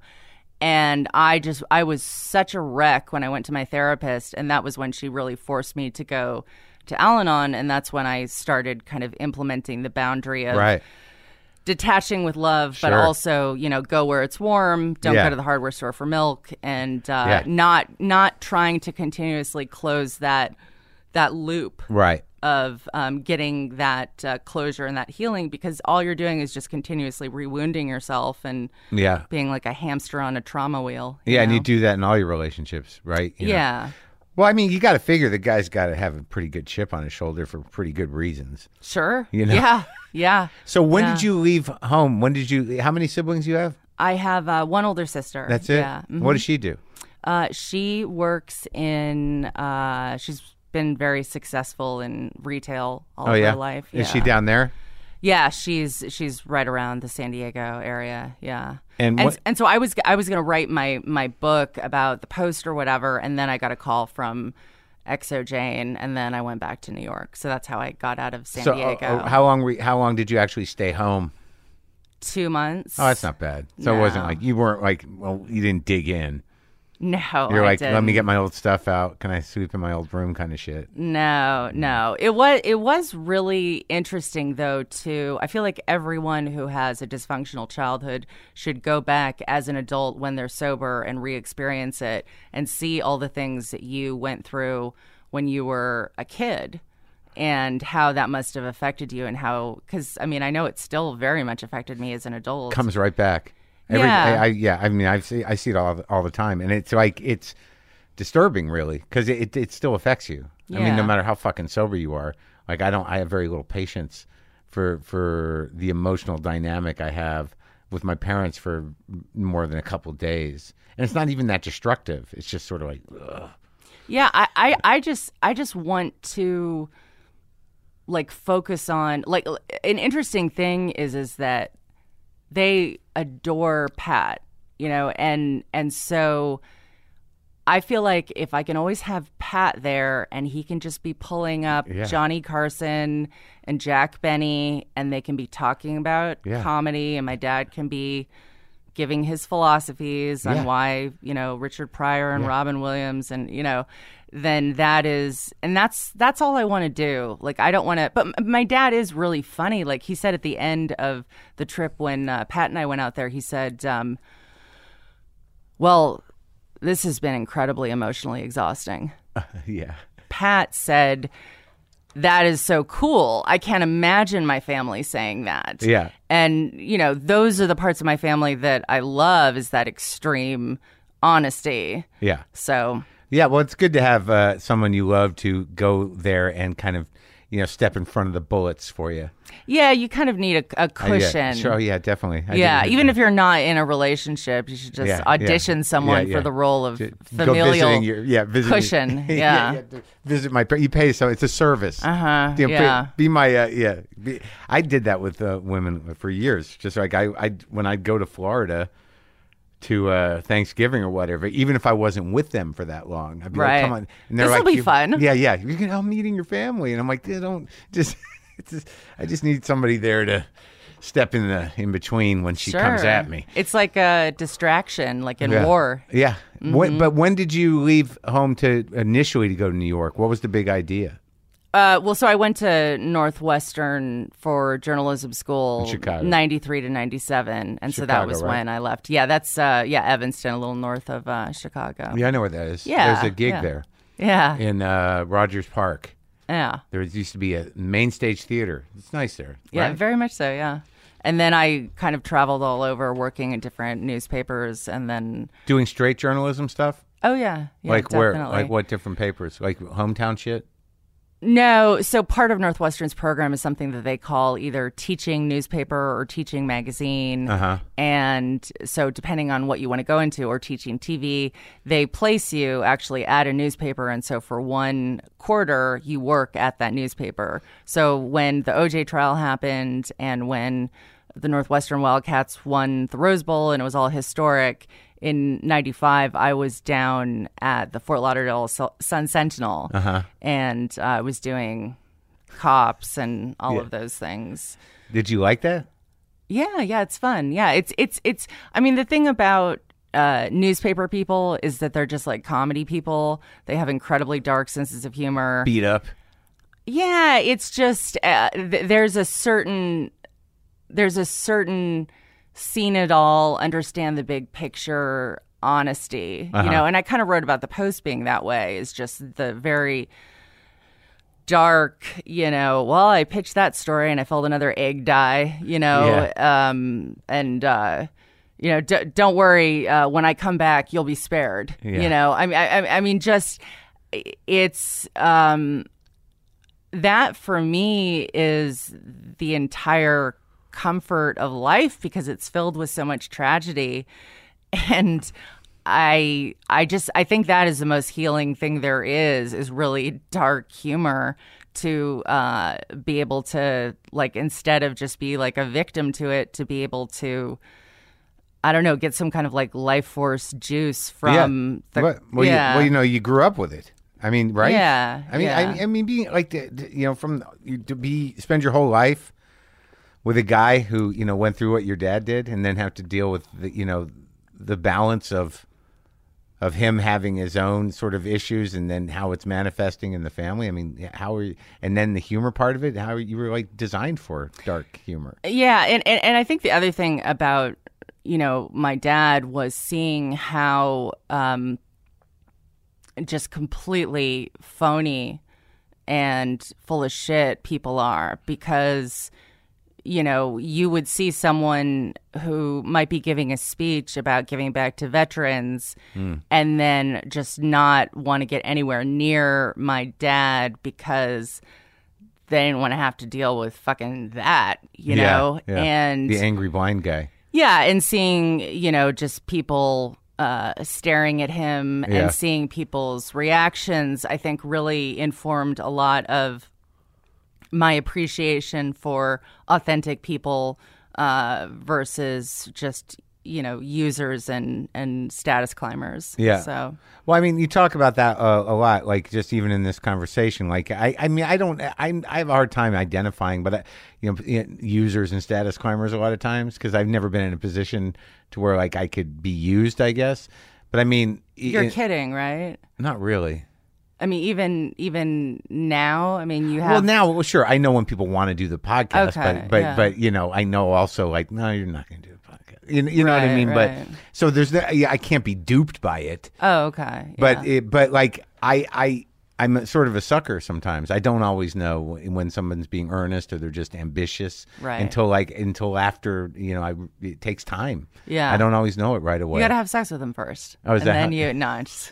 And I just, I was such a wreck when I went to my therapist. And that was when she really forced me to go to Al-Anon. And that's when I started kind of implementing the boundary of Right. detaching with love, but Sure. also, you know, go where it's warm. Don't Yeah. go to the hardware store for milk, and uh, Yeah. not not trying to continuously close that that loop Right. of um, getting that uh, closure and that healing, because all you're doing is just continuously rewounding yourself and Yeah. being like a hamster on a trauma wheel. you Yeah, and you know? do that in all your relationships, right? You know? Yeah, Well, I mean, you got to figure the guy's got to have a pretty good chip on his shoulder for pretty good reasons. sure. You know? Yeah, yeah. So when Yeah. did you leave home? When did you? How many siblings you have? I have uh, one older sister. That's it. Yeah. Mhm. What does she do? Uh, she works in. Uh, she's been very successful in retail all Oh of yeah. her life. Is she Yeah. down there? Yeah, she's she's right around the San Diego area. Yeah, And and, what- and so I was I was gonna write my my book about the Post or whatever, and then I got a call from Exo Jane, and then I went back to New York. So that's how I got out of San So uh, Diego. uh, how long? Were, how long did you actually stay home? Two months. Oh, that's not bad. So it wasn't No. like you weren't like well, you didn't dig in. No, You're I like, let me didn't. get my old stuff out. Can I sweep in my old room? Kind of shit. No, no. It was it was really interesting though too. I feel like everyone who has a dysfunctional childhood should go back as an adult when they're sober and re-experience it and see all the things that you went through when you were a kid and how that must have affected you, and how, cuz I mean, I know it still very much affected me as an adult. Comes right back. Every, Yeah. I, I, yeah. I mean, I see, I see it all, all the time, and it's like it's disturbing, really, because it, it, it still affects you. I mean, no Yeah. matter how fucking sober you are, like I don't, I have very little patience for for the emotional dynamic I have with my parents for more than a couple days, and it's not even that destructive. It's just sort of like, ugh. Yeah, I, I, I just I just want to like focus on like an interesting thing is is that they adore Pat, you know, and and so I feel like if I can always have Pat there and he can just be pulling up Yeah. Johnny Carson and Jack Benny and they can be talking about Yeah. comedy, and my dad can be giving his philosophies on Yeah. why, you know, Richard Pryor and Yeah. Robin Williams, and, you know, then that is, and that's, that's all I want to do. Like, I don't want to, but m- my dad is really funny. Like he said at the end of the trip when uh, Pat and I went out there, he said, um, well, this has been incredibly emotionally exhausting. yeah, Pat said, that is so cool. I can't imagine my family saying that. Yeah. And, you know, those are the parts of my family that I love, is that extreme honesty. yeah. So, Yeah, well, it's good to have uh, someone you love to go there and kind of, you know, step in front of the bullets for you. yeah, you kind of need a, a Uh, cushion. yeah, sure, yeah, definitely. I Yeah, do- even if you're not in a relationship, you should just Yeah, audition yeah. someone Yeah, for yeah. the role of J- Go familial visiting your, yeah, visiting, cushion. Yeah. to visit my, you pay, so it's a service. Uh-huh, You know, yeah. Be, be my, uh, yeah. Be, I did that with uh, women for years. Just like I, I, when I'd go to Florida, to uh, Thanksgiving or whatever, even if I wasn't with them for that long. I'd be Right. like, come on. And they're This'll like, be fun. Yeah, yeah. You can help meeting your family. And I'm like, yeah, don't just, it's just, I just need somebody there to step in the in between when she comes Sure. at me. It's like a distraction, like in Yeah. war. Yeah. Mm-hmm. When, but when did you leave home to initially to go to New York? What was the big idea? Uh, well, so I went to Northwestern for journalism school, In Chicago. ninety-three to ninety-seven, and so that Chicago, was right? when I left. Yeah, that's uh, yeah, Evanston, a little north of uh, Chicago. Yeah, I know where that is. Yeah, There's a gig yeah. there Yeah, in uh, Rogers Park. yeah, There used to be a main stage theater. It's nice there. yeah, right? very much so. Yeah, and then I kind of traveled all over, working in different newspapers, and then Doing straight journalism stuff? oh yeah, yeah like where? definitely. Like what different papers? Like hometown shit? No, so part of Northwestern's program is something that they call either teaching newspaper or teaching magazine. Uh-huh. And so depending on what you want to go into, or teaching T V, they place you actually at a newspaper. And so for one quarter, you work at that newspaper. So when the O J trial happened and when the Northwestern Wildcats won the Rose Bowl and it was all historic, in ninety-five, I was down at the Fort Lauderdale Sun Sentinel, Uh-huh. and uh, I was doing cops and all Yeah. of those things. Did you like that? Yeah, yeah, it's fun. Yeah, it's it's it's. I mean, the thing about uh, newspaper people is that they're just like comedy people. They have incredibly dark senses of humor. Beat up. Yeah, it's just uh, th- there's a certain there's a certain seen it all, understand the big picture, honesty, Uh-huh. you know. And I kind of wrote about the Post being that way. Is just the very dark, you know. Well, I pitched that story and I felt another egg die, you know. Um, and uh, you know, d- don't worry. Uh, when I come back, you'll be spared. Yeah. You know, I mean, I, I mean, just it's. Um, that for me is the entire comfort of life, because it's filled with so much tragedy. And I I just I think that is the most healing thing there is is really dark humor, to uh, be able to, like, instead of just be like a victim to it, to be able to, I don't know, get some kind of like life force juice from yeah. the well, well, yeah. you, well, you know, you grew up with it. I mean, right? Yeah, I mean, yeah. I, I mean, being like, the, the- you know, from you to be spend your whole life with a guy who, you know, went through what your dad did, and then have to deal with the, you know, the balance of of him having his own sort of issues, and then how it's manifesting in the family. I mean, how are you, and then the humor part of it, how you were like designed for dark humor. Yeah, and, and, and I think the other thing about, you know, my dad was seeing how um, just completely phony and full of shit people are, because, you know, you would see someone who might be giving a speech about giving back to veterans and then just not want to get anywhere near my dad because they didn't want to have to deal with fucking that, you know? Yeah, yeah. And the angry blind guy. yeah, and seeing, you know, just people uh, staring at him Yeah. and seeing people's reactions, I think really informed a lot of my appreciation for authentic people uh, versus just, you know, users and, and status climbers. Yeah. So, Well, I mean, you talk about that uh, a lot, like just even in this conversation. Like, I, I mean, I don't, I, I have a hard time identifying, but I, you know, users and status climbers a lot of times, because I've never been in a position to where like I could be used, I guess. But I mean, you're it- kidding, right? not really. I mean, even even now, I mean, you have. Well, now, well, sure, I know when people want to do the podcast, Okay, but but yeah. but you know, I know also like, no, you're not going to do a podcast. You, you know what I Right, mean? right. But so there's, no, yeah, I can't be duped by it. Oh, okay. But yeah. it, but like I I I'm a, sort of a sucker sometimes. I don't always know when someone's being earnest or they're just ambitious. Right. Until like until after, you know, I it takes time. Yeah. I don't always know it right away. You got to have sex with them first. Oh, is and that then how- you no, just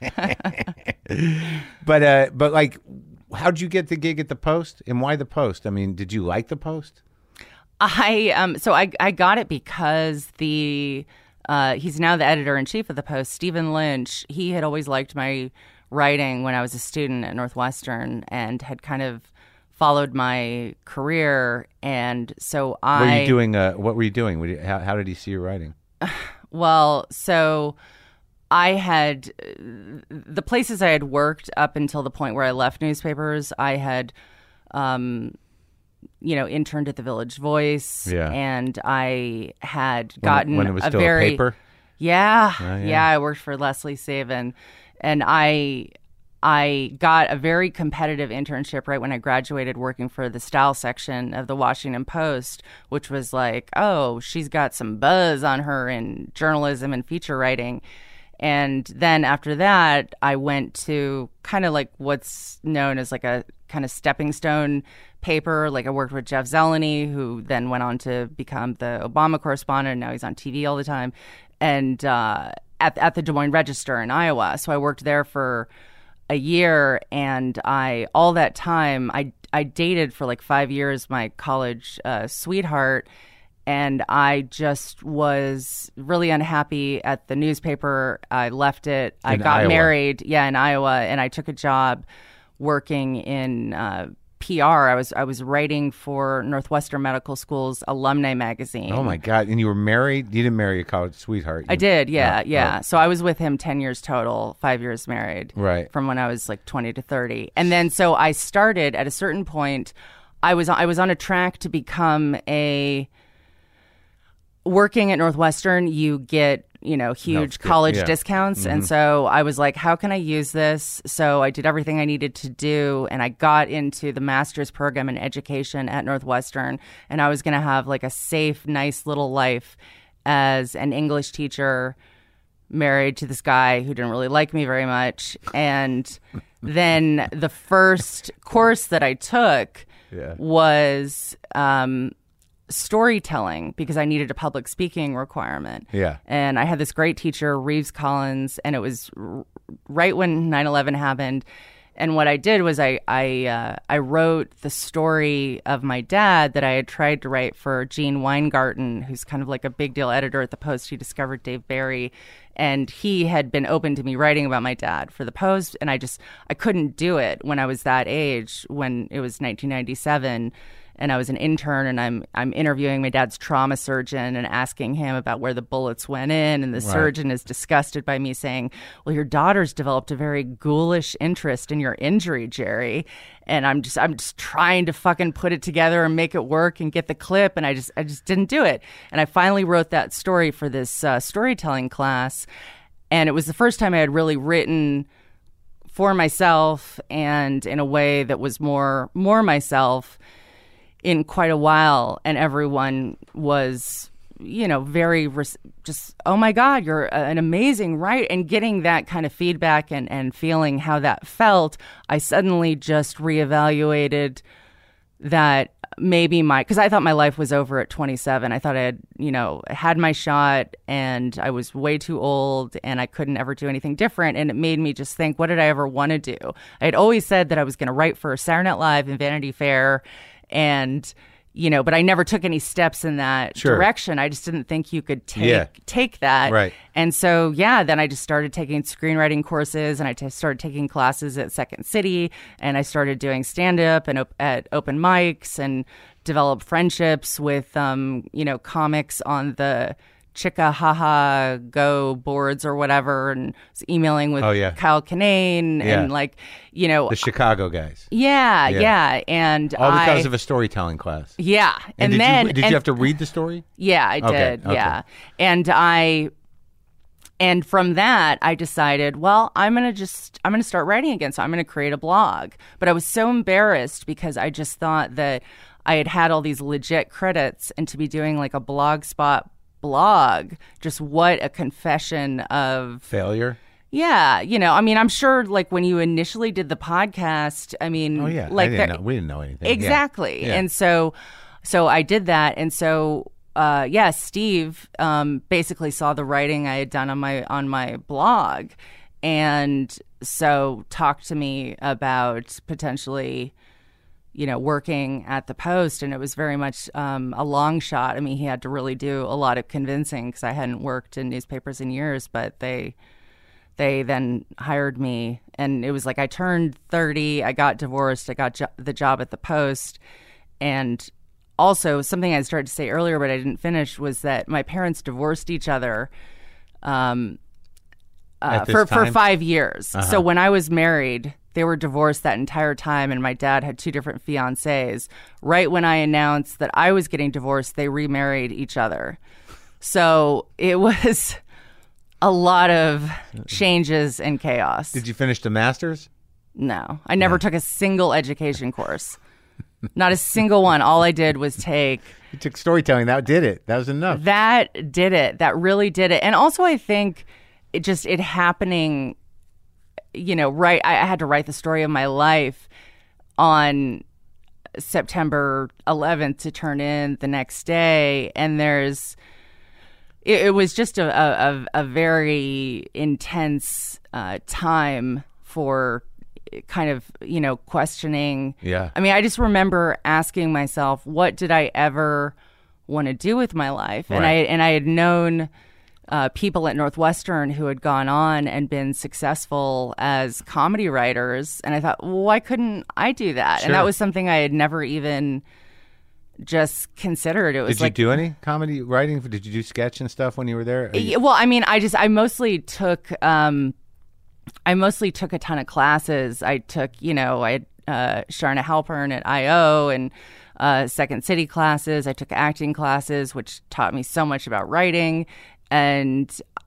But uh but like, how'd you get the gig at the Post, and why the Post? I mean, did you like the Post? I um so I I got it because the uh he's now the editor in chief of the Post, Stephen Lynch. He had always liked my writing when I was a student at Northwestern and had kind of followed my career, and so I Were you doing uh what were you doing? Were you, how, how did he see your writing? Well, so I had the places I had worked up until the point where I left newspapers. I had, um, you know, interned at the Village Voice, Yeah. and I had gotten when, when it was a still very a paper. Yeah, Oh, yeah. yeah. I worked for Leslie Saban, and I I got a very competitive internship right when I graduated, working for the style section of the Washington Post, which was like, oh, she's got some buzz on her in journalism and feature writing. And then after that, I went to kind of like what's known as like a kind of stepping stone paper. Like I worked with Jeff Zeleny, who then went on to become the Obama correspondent. And now he's on T V all the time. And uh, at, at the Des Moines Register in Iowa. So I worked there for a year. And I all that time, I, I dated for like five years my college uh, sweetheart. And I just was really unhappy at the newspaper. I left it. I In got Iowa. married, yeah, in Iowa, and I took a job working in uh, P R. I was I was writing for Northwestern Medical School's alumni magazine. Oh my God! And you were married? You didn't marry a college sweetheart? I You- did, yeah, Oh, yeah. oh. So I was with him ten years total, five years married, Right. from when I was like twenty to thirty, and then so I started at a certain point. I was I was on a track to become a working at Northwestern, you get, you know, huge good. college Yeah. discounts. And so I was like, how can I use this? So I did everything I needed to do. And I got into the master's program in education at Northwestern. And I was going to have like a safe, nice little life as an English teacher, married to this guy who didn't really like me very much. And then the first course that I took Yeah. was um, storytelling, because I needed a public speaking requirement. Yeah. And I had this great teacher, Reeves Collins, and it was r- right when nine eleven happened. And what I did was I I, uh, I wrote the story of my dad that I had tried to write for Gene Weingarten, who's kind of like a big deal editor at the Post. He discovered Dave Barry, and he had been open to me writing about my dad for the Post. And I just I couldn't do it when I was that age, when it was nineteen ninety-seven. And I was an intern, and I'm I'm interviewing my dad's trauma surgeon and asking him about where the bullets went in. And the Right. surgeon is disgusted by me saying, well, your daughter's developed a very ghoulish interest in your injury, Jerry. And I'm just I'm just trying to fucking put it together and make it work and get the clip. And I just I just didn't do it. And I finally wrote that story for this uh, storytelling class. And it was the first time I had really written for myself, and in a way that was more more myself, in quite a while. And everyone was, you know, very res- just, oh my God, you're a- an amazing writer. And getting that kind of feedback and, and feeling how that felt, I suddenly just reevaluated that maybe my, because I thought my life was over at twenty-seven. I thought I had, you know, had my shot, and I was way too old, and I couldn't ever do anything different. And it made me just think, what did I ever want to do? I had always said that I was going to write for Saturday Night Live and Vanity Fair. And, you know, but I never took any steps in that Sure. direction. I just didn't think you could take Yeah. take that. Right. And so, yeah, then I just started taking screenwriting courses, and I t- started taking classes at Second City, and I started doing stand-up and op- at open mics, and developed friendships with, um, you know, comics on the Chicka Haha Go boards or whatever, and was emailing with Oh, yeah. Kyle Kinane, Yeah. and like, you know, The Chicago guys. yeah, Yeah. yeah, and All because I, of a storytelling class. yeah, And, and, did, then you, did and- you have to read the story? Yeah, I Okay, did. okay. Yeah, and I, and from that, I decided, well, I'm gonna just, I'm gonna start writing again. So I'm gonna create a blog. But I was so embarrassed because I just thought that I had had all these legit credits, and to be doing like a Blogspot blog, just what a confession of Failure? yeah, you know, I mean, I'm sure like when you initially did the podcast, I mean, Oh, yeah. like I there- didn't know. We didn't know anything. Yeah. exactly. Yeah. And so, so I did that. And so, uh, yeah, Steve, um, basically saw the writing I had done on my, on my blog. And so talked to me about potentially, you know, working at the Post. And it was very much um, a long shot. I mean, he had to really do a lot of convincing, because I hadn't worked in newspapers in years, but they, they then hired me. And it was like I turned thirty, I got divorced, I got jo- the job at the Post. And also something I started to say earlier, but I didn't finish, was that my parents divorced each other um, uh, At this for for time? five years. Uh-huh. So when I was married, they were divorced that entire time, and my dad had two different fiancés. Right when I announced that I was getting divorced, they remarried each other. So it was a lot of changes and chaos. Did you finish the master's? No, I never took a single education course. Not a single one. All I did was take You took storytelling. That did it. That was enough. that did it. That really did it. And also, I think it just it happening. You know, right. I, I had to write the story of my life on September eleventh to turn in the next day, and there's. It, it was just a a, a very intense uh, time for kind of, you know, questioning. Yeah. I mean, I just remember asking myself, what did I ever want to do with my life? And Right. I and I had known uh, people at Northwestern who had gone on and been successful as comedy writers, and I thought, well, why couldn't I do that? Sure. And that was something I had never even just considered. It was Did you like, do any comedy writing? Did you do sketch and stuff when you were there? Or you- Yeah, well, I mean, I just I mostly took um, I mostly took a ton of classes. I took, you know, I had uh, Sharna Halpern at I O and uh, Second City classes. I took acting classes, which taught me so much about writing. And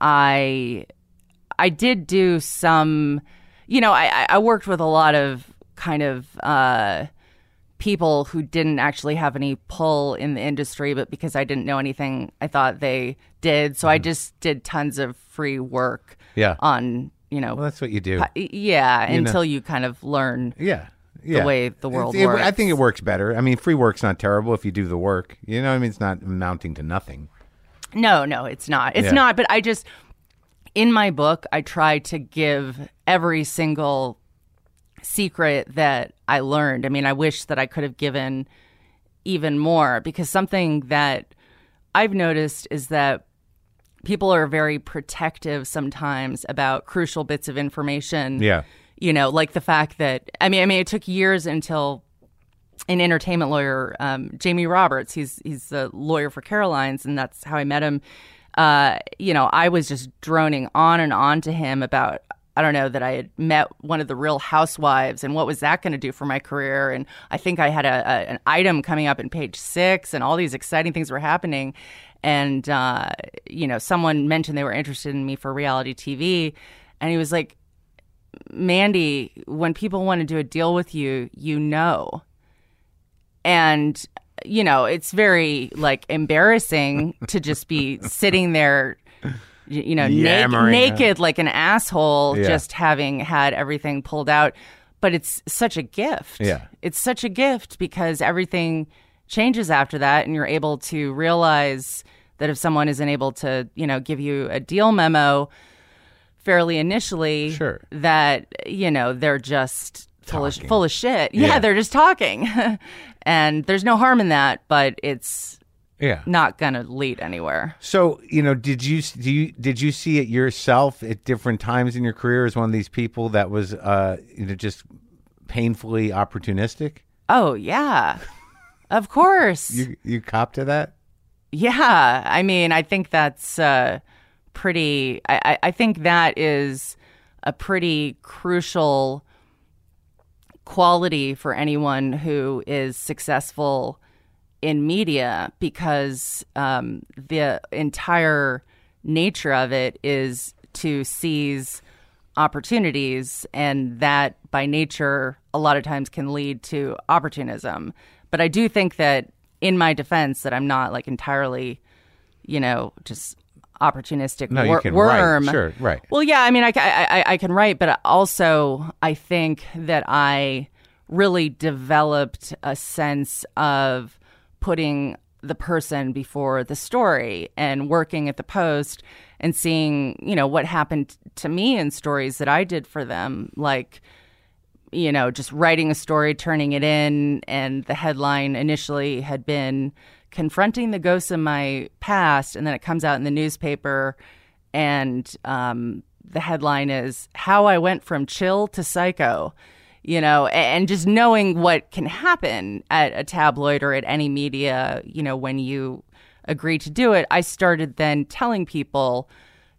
I I did do some, you know, I, I worked with a lot of kind of uh, people who didn't actually have any pull in the industry, but because I didn't know anything, I thought they did. So I just did tons of free work Yeah. on, you know, Well, that's what you do. uh, yeah, You know. until you kind of learn. Yeah. Yeah. way the world It- it- I works. think it works better. I mean, free work's not terrible if you do the work. You know what I mean? It's not amounting to nothing. No, no, it's not. It's Yeah. not. But I just, in my book, I try to give every single secret that I learned. I mean, I wish that I could have given even more, because something that I've noticed is that people are very protective sometimes about crucial bits of information. Yeah. You know, like the fact that, I mean, I mean, it took years until an entertainment lawyer, um, Jamie Roberts, he's he's the lawyer for Caroline's, and that's how I met him. Uh, you know, I was just droning on and on to him about, I don't know, that I had met one of the Real Housewives and what was that going to do for my career. And I think I had a, a an item coming up in page six, and all these exciting things were happening. And, uh, you know, someone mentioned they were interested in me for reality T V. And he was like, Mandy, when people want to do a deal with you, you know. And, you know, it's very, like, embarrassing to just be sitting there, y- you know, na- Yammering, naked like an asshole, Yeah. just having had everything pulled out. But it's such a gift. Yeah. It's such a gift because everything changes after that, and you're able to realize that if someone isn't able to, you know, give you a deal memo fairly initially, Sure. that, you know, they're just full of, Talking. full of shit. Yeah, Yeah. they're just talking. And there's no harm in that, but it's Yeah. not going to lead anywhere. So, you know, did you do you did you see it yourself at different times in your career as one of these people that was uh you know just painfully opportunistic? Oh, yeah. Of course. You you cop to that? Yeah, I mean, I think that's uh, pretty. I, I I think that is a pretty crucial quality for anyone who is successful in media, because um, the entire nature of it is to seize opportunities, and that by nature a lot of times can lead to opportunism. But I do think that, in my defense, that I'm not like entirely, you know, just opportunistic No, you wor- can worm. write. Sure, right. Well, yeah, I mean, I, ca- I, I, I can write, but also I think that I really developed a sense of putting the person before the story, and working at the Post and seeing, you know, what happened to me in stories that I did for them, like, you know, just writing a story, turning it in, and the headline initially had been confronting the ghosts of my past, and then it comes out in the newspaper, and um, the headline is How I Went from Chill to Psycho, you know, and just knowing what can happen at a tabloid or at any media, you know, when you agree to do it. I started then telling people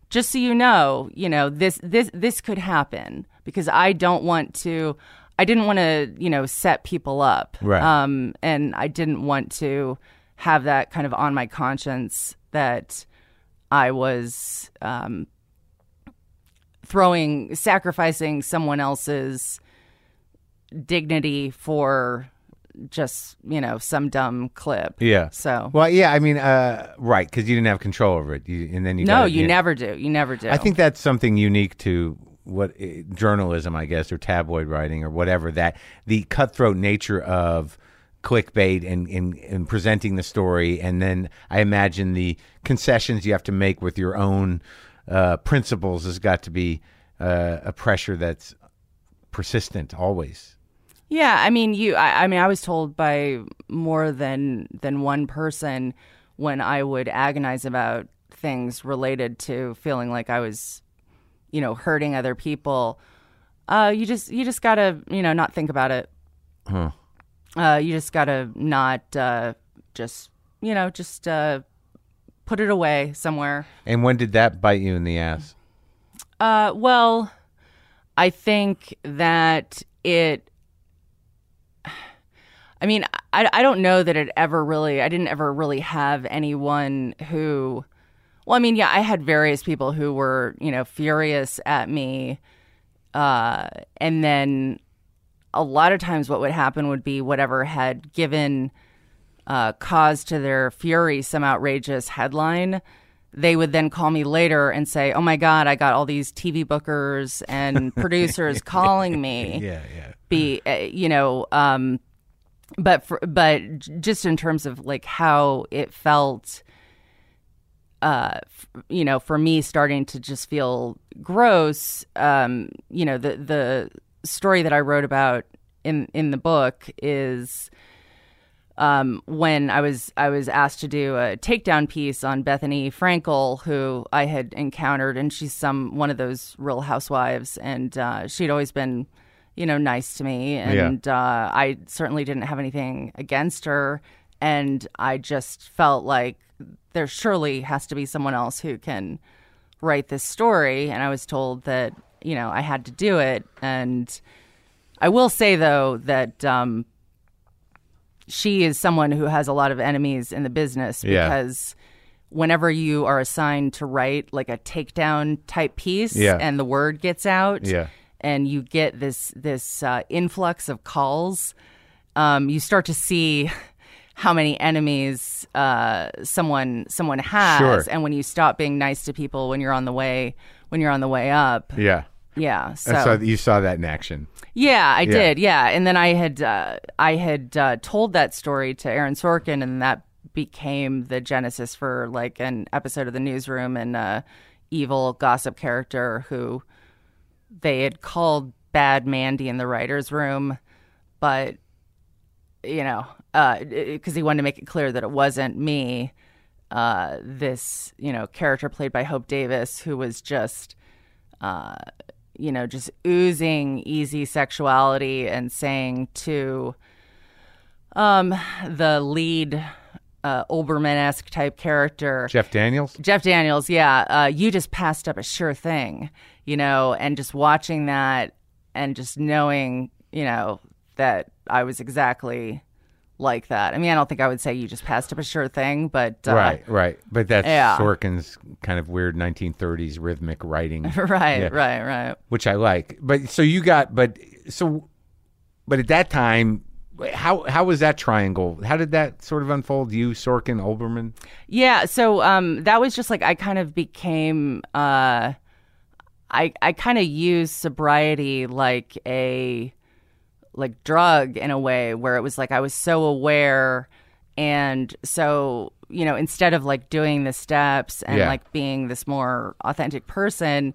just so you know, you know, this this this could happen, because I don't want to. I didn't want to, you know, set people up, right? Um, and I didn't want to have that kind of on my conscience that I was um, throwing, sacrificing someone else's dignity for just, you know, some dumb clip. Yeah. So. Well, yeah. I mean, uh, right, because you didn't have control over it, you, and then you. No, gotta, you you never do. You never do. I think that's something unique to what uh, journalism, I guess, or tabloid writing, or whatever. That the cutthroat nature of clickbait and, and, and presenting the story, and then I imagine the concessions you have to make with your own uh, principles has got to be uh, a pressure that's persistent always. Yeah, I mean, you. I, I mean, I was told by more than than one person when I would agonize about things related to feeling like I was, you know, hurting other people. Uh, you just you just gotta, you know, not think about it. Huh. Uh, you just gotta not uh, just, you know, just uh, put it away somewhere. And when did that bite you in the ass? Uh, well, I think that it. I mean, I, I don't know that it ever really, I didn't ever really have anyone who, well, I mean, yeah, I had various people who were, you know, furious at me. Uh, and then a lot of times what would happen would be whatever had given uh, cause to their fury, some outrageous headline, they would then call me later and say, oh my God, I got all these T V bookers and producers calling me. Yeah, yeah. Be, uh, you know, um, But for, but just in terms of like how it felt, uh, f- you know, for me starting to just feel gross, um, you know, the the story that I wrote about in, in the book is um, when I was I was asked to do a takedown piece on Bethany Frankel, who I had encountered, and she's some one of those Real Housewives, and uh, she'd always been, you know, nice to me. And yeah. uh, I certainly didn't have anything against her. And I just felt like there surely has to be someone else who can write this story. And I was told that, you know, I had to do it. And I will say, though, that um, she is someone who has a lot of enemies in the business, because yeah. whenever you are assigned to write like a takedown type piece yeah. and the word gets out, yeah. and you get this this uh, influx of calls, um, you start to see how many enemies uh, someone someone has, sure. and when you stop being nice to people when you're on the way when you're on the way up, yeah, yeah. So, and so you saw that in action. Yeah, I yeah. did. Yeah, and then I had uh, I had uh, told that story to Aaron Sorkin, and that became the genesis for like an episode of The Newsroom, and uh, evil gossip character who they had called Bad Mandy in the writer's room, but, you know, because uh, he wanted to make it clear that it wasn't me, uh, this, you know, character played by Hope Davis, who was just, uh, you know, just oozing easy sexuality and saying to um, the lead uh, Olbermann-esque type character, Jeff Daniels? Jeff Daniels, yeah. Uh, you just passed up a sure thing. You know, and just watching that and just knowing, you know, that I was exactly like that. I mean, I don't think I would say you just passed up a sure thing, but... Uh, right, right. But that's yeah. Sorkin's kind of weird nineteen thirties rhythmic writing. right, yeah. right, right. Which I like. But so you got, but so, but at that time, how how was that triangle? How did that sort of unfold? You, Sorkin, Olbermann? Yeah, so um, that was just like, I kind of became... Uh, I, I kind of use sobriety like a like drug in a way, where it was like I was so aware, and so, you know, instead of like doing the steps and yeah. like being this more authentic person,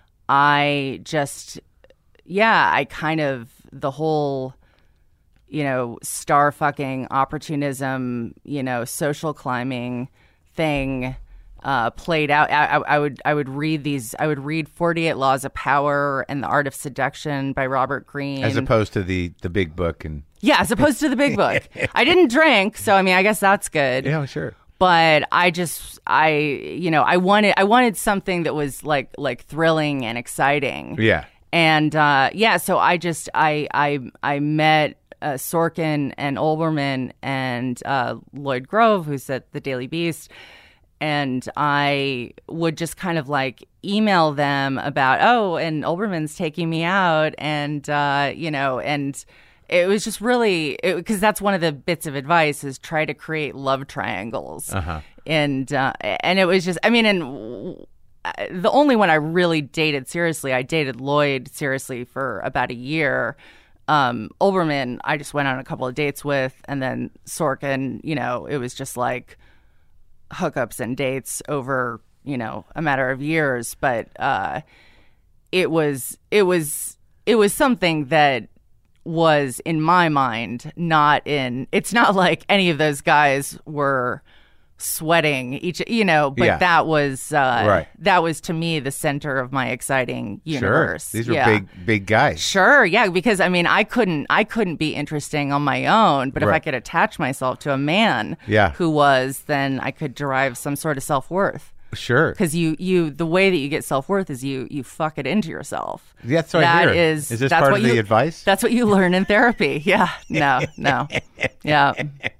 I just yeah I kind of the whole, you know, star fucking opportunism, you know, social climbing thing Uh, played out. I, I, I would I would read these. I would read forty-eight Laws of Power and The Art of Seduction by Robert Greene, as opposed to the the big book. And yeah, as opposed to the big book. I didn't drink, so I mean, I guess that's good. Yeah, sure. but I just, I, you know, I wanted, I wanted something that was like, like thrilling and exciting. Yeah. And uh, yeah, so I just, I, I, I met uh, Sorkin and Olbermann and uh, Lloyd Grove, who's at the Daily Beast. And I would just kind of like email them about, oh, and Olbermann's taking me out. And, uh, you know, and it was just really, because that's one of the bits of advice is try to create love triangles. Uh-huh. And, uh, and it was just, I mean, and the only one I really dated seriously, I dated Lloyd seriously for about a year. Um, Olbermann, I just went on a couple of dates with, and then Sorkin, you know, it was just like hookups and dates over, you know, a matter of years. But uh, it was, it was, it was something that was in my mind, not in, it's not like any of those guys were sweating each, you know, but Yeah. that was, uh, Right. that was to me the center of my exciting universe. Sure. These were Yeah. big, big guys. Sure, yeah, because I mean, I couldn't, I couldn't be interesting on my own, but if I Right. could attach myself to a man Yeah. who was, then I could derive some sort of self-worth. Sure. Because you, you, the way that you get self-worth is you, you fuck it into yourself. That's what I That hear. is- Is this that's part what of the you- advice? That's what you learn in therapy. Yeah, no, no, yeah,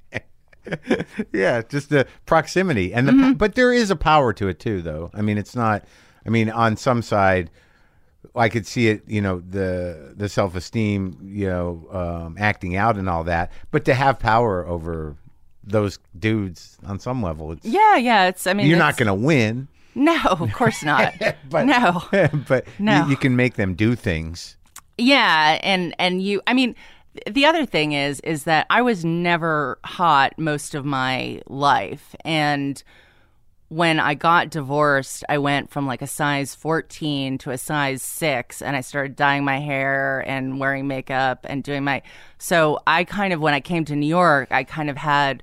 Yeah, just the proximity and the Mm-hmm. but there is a power to it too, though. I mean, it's not. I mean, on some side, I could see it. You know, the the self esteem, you know, um, acting out and all that. But to have power over those dudes on some level, it's yeah, yeah. It's, I mean, you're it's, not going to win, No, of course not. but no. but No. you, you can make them do things. Yeah, and and you, I mean, th- the other thing is is that I was never hot most of my life, and when I got divorced, I went from like a size fourteen to a size six, and I started dyeing my hair and wearing makeup and doing my. So I kind of, when I came to New York, I kind of had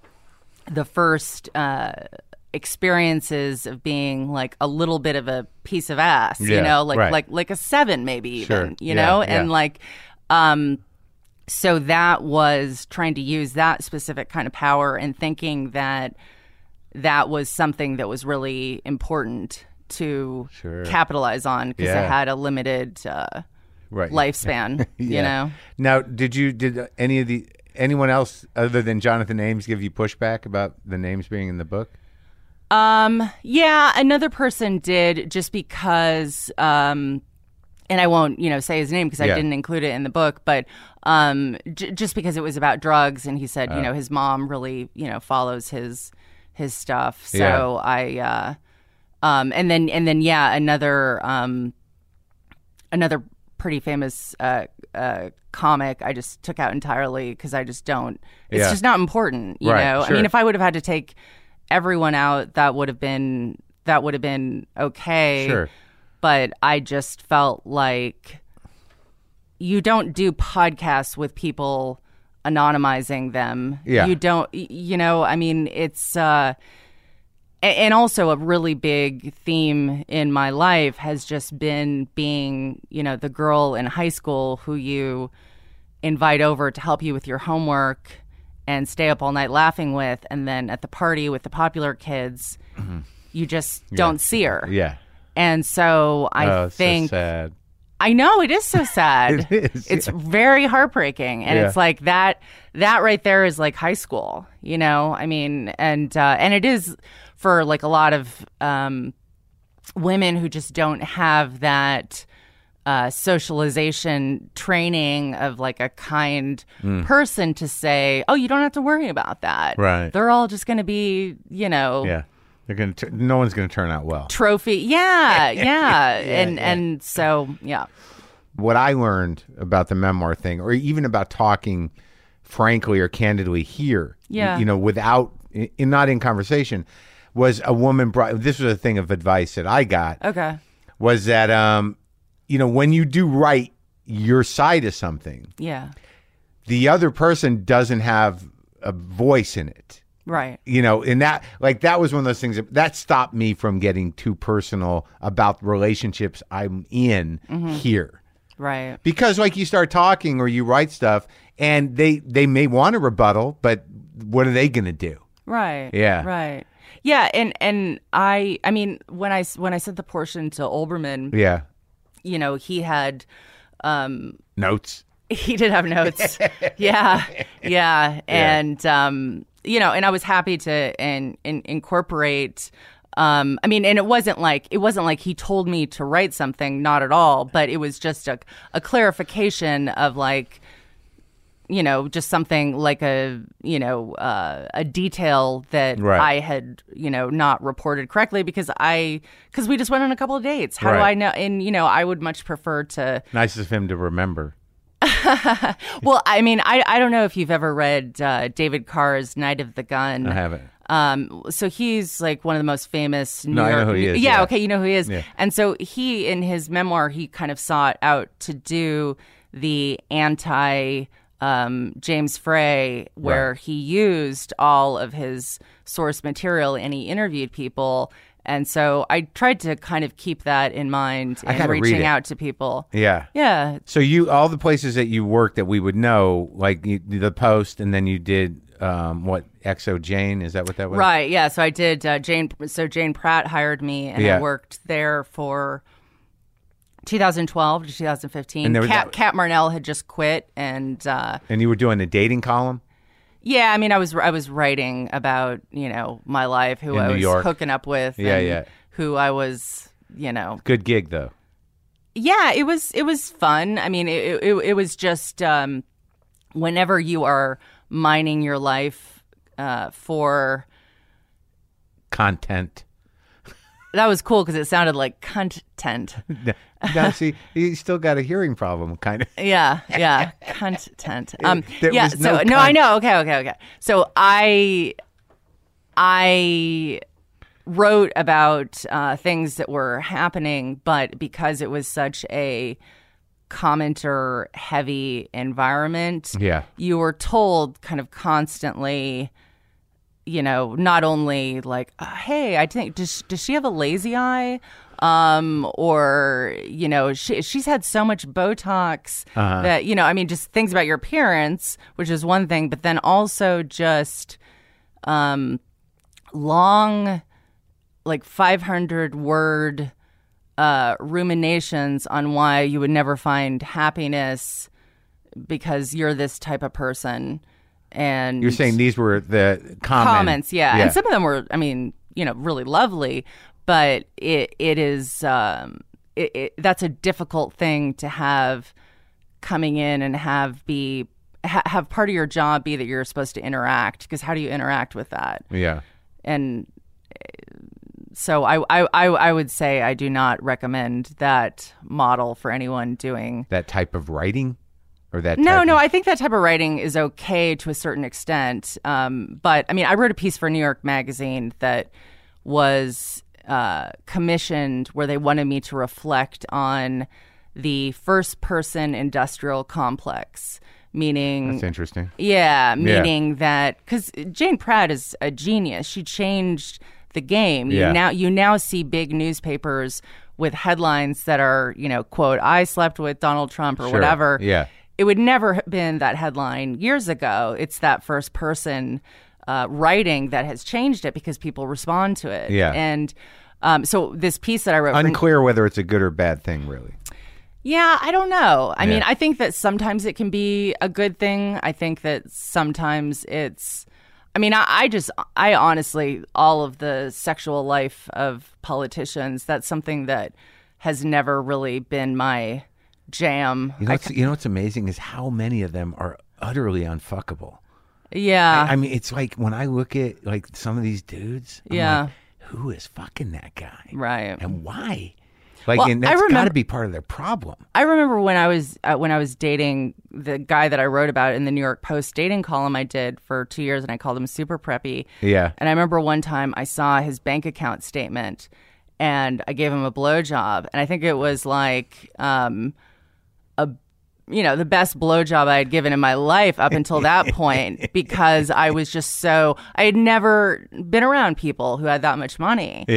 the first uh, experiences of being like a little bit of a piece of ass, Yeah, you know, like right. like like a seven maybe even, Sure. you Yeah, know, yeah. and like. um So that was trying to use that specific kind of power and thinking that that was something that was really important to Sure. capitalize on because Yeah. it had a limited uh, Right. lifespan, you Yeah. know? Now, did you did any of the anyone else other than Jonathan Ames give you pushback about the names being in the book? Um, yeah, another person did just because, um, and I won't, you know, say his name because Yeah. I didn't include it in the book, but um, j- just because it was about drugs, and he said, you know, his mom really, you know, follows his his stuff. So Yeah. I, uh, um, and then and then yeah, another um, another pretty famous uh, uh, comic I just took out entirely because I just don't. It's Yeah. just not important, you Right, know. I sure. mean, if I would have had to take everyone out, that would have been that would have been okay. Sure. But I just felt like you don't do podcasts with people anonymizing them. Yeah. You don't, y- you know, I mean, it's, uh, a- and also a really big theme in my life has just been being, you know, the girl in high school who you invite over to help you with your homework and stay up all night laughing with. And then at the party with the popular kids, you just don't see her. Yeah. And so I oh, it's think so sad. I know it is so sad. It is, It's very heartbreaking, and Yeah. it's like that. That right there is like high school, you know. I mean, and uh, and it is for like a lot of um, women who just don't have that uh, socialization training of like a kind person to say, "Oh, you don't have to worry about that. Right. They're all just going to be, you know." Yeah. They're gonna. T- no one's gonna turn out well. Trophy, yeah, yeah, and yeah. and so yeah, What I learned about the memoir thing, or even about talking frankly or candidly here, Yeah. you know, without, in, not in conversation, was a woman brought. This was a thing of advice that I got. okay, Was that, um, you know, when you do write your side of something, yeah, the other person doesn't have a voice in it. right, You know, and that, like, that was one of those things that, that stopped me from getting too personal about relationships I'm in here. right. Because, like, you start talking or you write stuff and they, they may want a rebuttal, but what are they going to do? Right. Yeah. Right. Yeah, and and I I mean when I when I sent the portion to Olbermann, Yeah. you know, he had um Notes. he did have notes. yeah. Yeah, and um you know, and I was happy to and, and incorporate Um, I mean, and it wasn't like it wasn't like he told me to write something, not at all. But it was just a, a clarification of like, you know, just something like a, you know, uh, a detail that Right. I had, you know, not reported correctly because I because we just went on a couple of dates. How do Right. I know? And you know, I would much prefer to. Nice of him to remember. Well, I mean, I I don't know if you've ever read uh, David Carr's Night of the Gun. I haven't. Um, so he's like one of the most famous New No, I York. know who he is, Yeah, yeah. okay, you know who he is. Yeah. And so he, in his memoir, he kind of sought out to do the anti um, James Frey, where Right. he used all of his source material and he interviewed people. And so I tried to kind of keep that in mind I in gotta read reaching it. out to people. Yeah. Yeah. So you, all the places that you worked that we would know, like you, the Post, and then you did um, what X O Jane? Is that what that was? Right. Yeah. So I did. Uh, Jane. So Jane Pratt hired me, and Yeah. I worked there for two thousand twelve to two thousand fifteen. And there was Kat, that- Kat Marnell had just quit, and uh, And you were doing the dating column. yeah, I mean, I was I was writing about you know my life, who In I New was York. hooking up with, Yeah, and yeah. who I was, you know. Good gig though. Yeah, it was it was fun. I mean, it it, it was just um, whenever you are mining your life uh, for. Content. That was cool because it sounded like content. Now, see, you still got a hearing problem, kind of. Yeah, yeah, content. Um, There yeah. was no So no, con- I know. Okay, okay, okay. So I, I wrote about uh, things that were happening, but because it was such a commenter heavy environment, Yeah. you were told kind of constantly. You know, not only like, uh, hey, I think does does she have a lazy eye, um, or you know, she she's had so much Botox Uh-huh. that you know, I mean, just things about your appearance, which is one thing, but then also just um, long, like five hundred word uh, ruminations on why you would never find happiness because you're this type of person. And You're saying these were the comment- comments, yeah. yeah. And some of them were, I mean, you know, really lovely, but it it is um, it, it, that's a difficult thing to have coming in and have be ha- have part of your job be that you're supposed to interact, because how do you interact with that? Yeah. And so I, I I I would say I do not recommend that model for anyone doing. That type of writing, or that. No, type no, of- I think that type of writing is okay to a certain extent. Um, but I mean, I wrote a piece for New York Magazine that was uh, commissioned where they wanted me to reflect on the first person industrial complex, meaning. That's interesting. Yeah, meaning that because Jane Pratt is a genius. She changed the game. You Yeah. now you now see big newspapers with headlines that are, you know, quote, I slept with Donald Trump or Sure. whatever. Yeah. It would never have been that headline years ago. It's that first person uh, writing that has changed it because people respond to it. Yeah. And um, so this piece that I wrote for Unclear whether it's a good or bad thing, really. yeah, I don't know. I Yeah. mean, I think that sometimes it can be a good thing. I think that sometimes it's, I mean, I, I just, I honestly, all of the sexual life of politicians, that's something that has never really been my jam. You know, I what's, you know what's amazing is how many of them are utterly unfuckable. yeah. I mean, it's like when I look at like some of these dudes, I'm Yeah. like, who is fucking that guy? Right. And why? Like, Well, and I that's got to remember- be part of their problem. I remember when I was uh, when I was dating the guy that I wrote about in the New York Post dating column I did for two years, and I called him Super Preppy. Yeah. And I remember one time I saw his bank account statement, and I gave him a blowjob, and I think it was like um, a you know the best blowjob I had given in my life up until that point, because I was just so I had never been around people who had that much money. Yeah.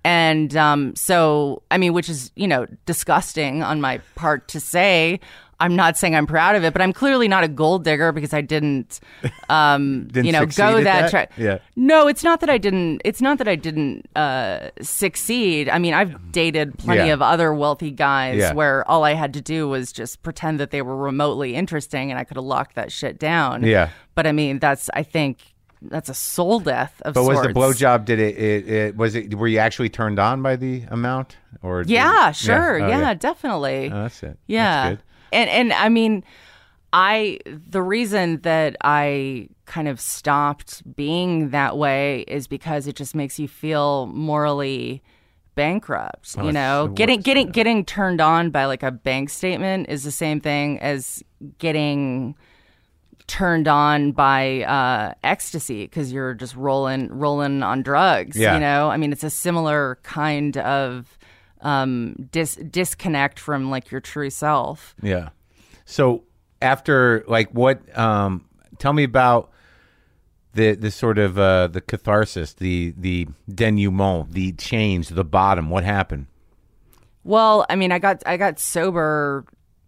And um, so, I mean, which is, you know, disgusting on my part to say. I'm not saying I'm proud of it, but I'm clearly not a gold digger because I didn't, um, didn't you know, succeed go at that that? track. Yeah. No, it's not that I didn't. It's not that I didn't uh, succeed. I mean, I've dated plenty Yeah. of other wealthy guys Yeah. where all I had to do was just pretend that they were remotely interesting, and I could have locked that shit down. Yeah. But I mean, that's I think that's a soul death of But sorts. was the blowjob? Did it, it? It was it? Were you actually turned on by the amount? Or did- Yeah, sure. Oh, Yeah, definitely. Oh, that's it. Yeah. That's good. And and I mean, I the reason that I kind of stopped being that way is because it just makes you feel morally bankrupt. Oh, you it's know, the getting worst, getting yeah. getting turned on by like a bank statement is the same thing as getting turned on by uh, ecstasy because you're just rolling rolling on drugs. Yeah. You know, I mean, it's a similar kind of um, dis- disconnect from like your true self. Yeah. So after, like, what? Um, tell me about the the sort of uh, the catharsis, the the denouement, the change, the bottom. What happened? Well, I mean, I got I got sober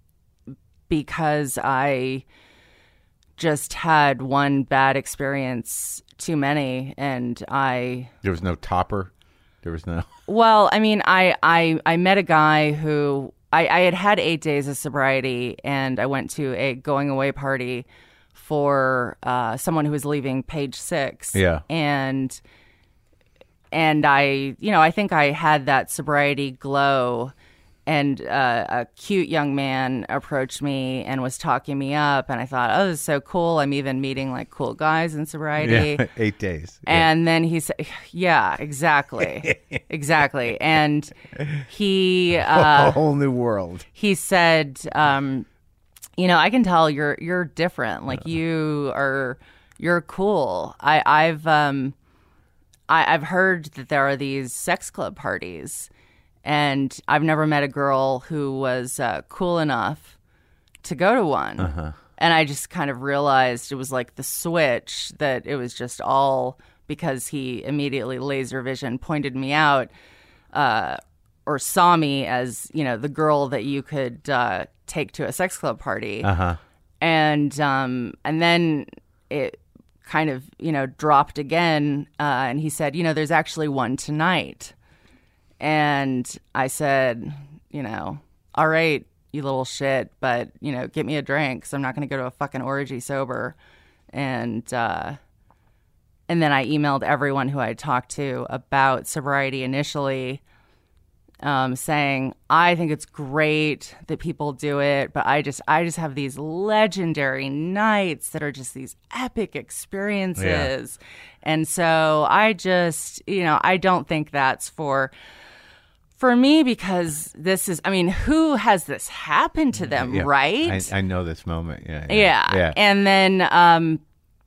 because I just had one bad experience too many, and I There was no topper. There was no. well, I mean, I I, I met a guy who I, I had had eight days of sobriety, and I went to a going away party for uh, someone who was leaving Page Six. Yeah. and and I, you know, I think I had that sobriety glow. And uh, a cute young man approached me and was talking me up, and I thought, "Oh, this is so cool! I'm even meeting like cool guys in sobriety." Yeah, eight days. And then he said, "Yeah, exactly, exactly." And he Yeah. A uh, whole new world. he said, um, "You know, I can tell you're you're different. Like you are, you're cool. I, I've um, I, I've heard that there are these sex club parties." And I've never met a girl who was uh, cool enough to go to one. Uh-huh. And I just kind of realized it was like the switch, that it was just all because he immediately laser vision pointed me out uh, or saw me as, you know, the girl that you could uh, take to a sex club party. Uh-huh. And um, and then it kind of, you know, dropped again. Uh, and he said, you know, there's actually one tonight. And I said, you know, all right, you little shit, but, you know, get me a drink because I'm not going to go to a fucking orgy sober. And uh, and then I emailed everyone who I talked to about sobriety initially, um, saying, I think it's great that people do it, but I just I just have these legendary nights that are just these epic experiences. Yeah. And so I just, you know, I don't think that's for... For me, because this is, I mean, who has this happen to them, Yeah. right? I, I know this moment. Yeah. Yeah. Yeah. yeah. And then um,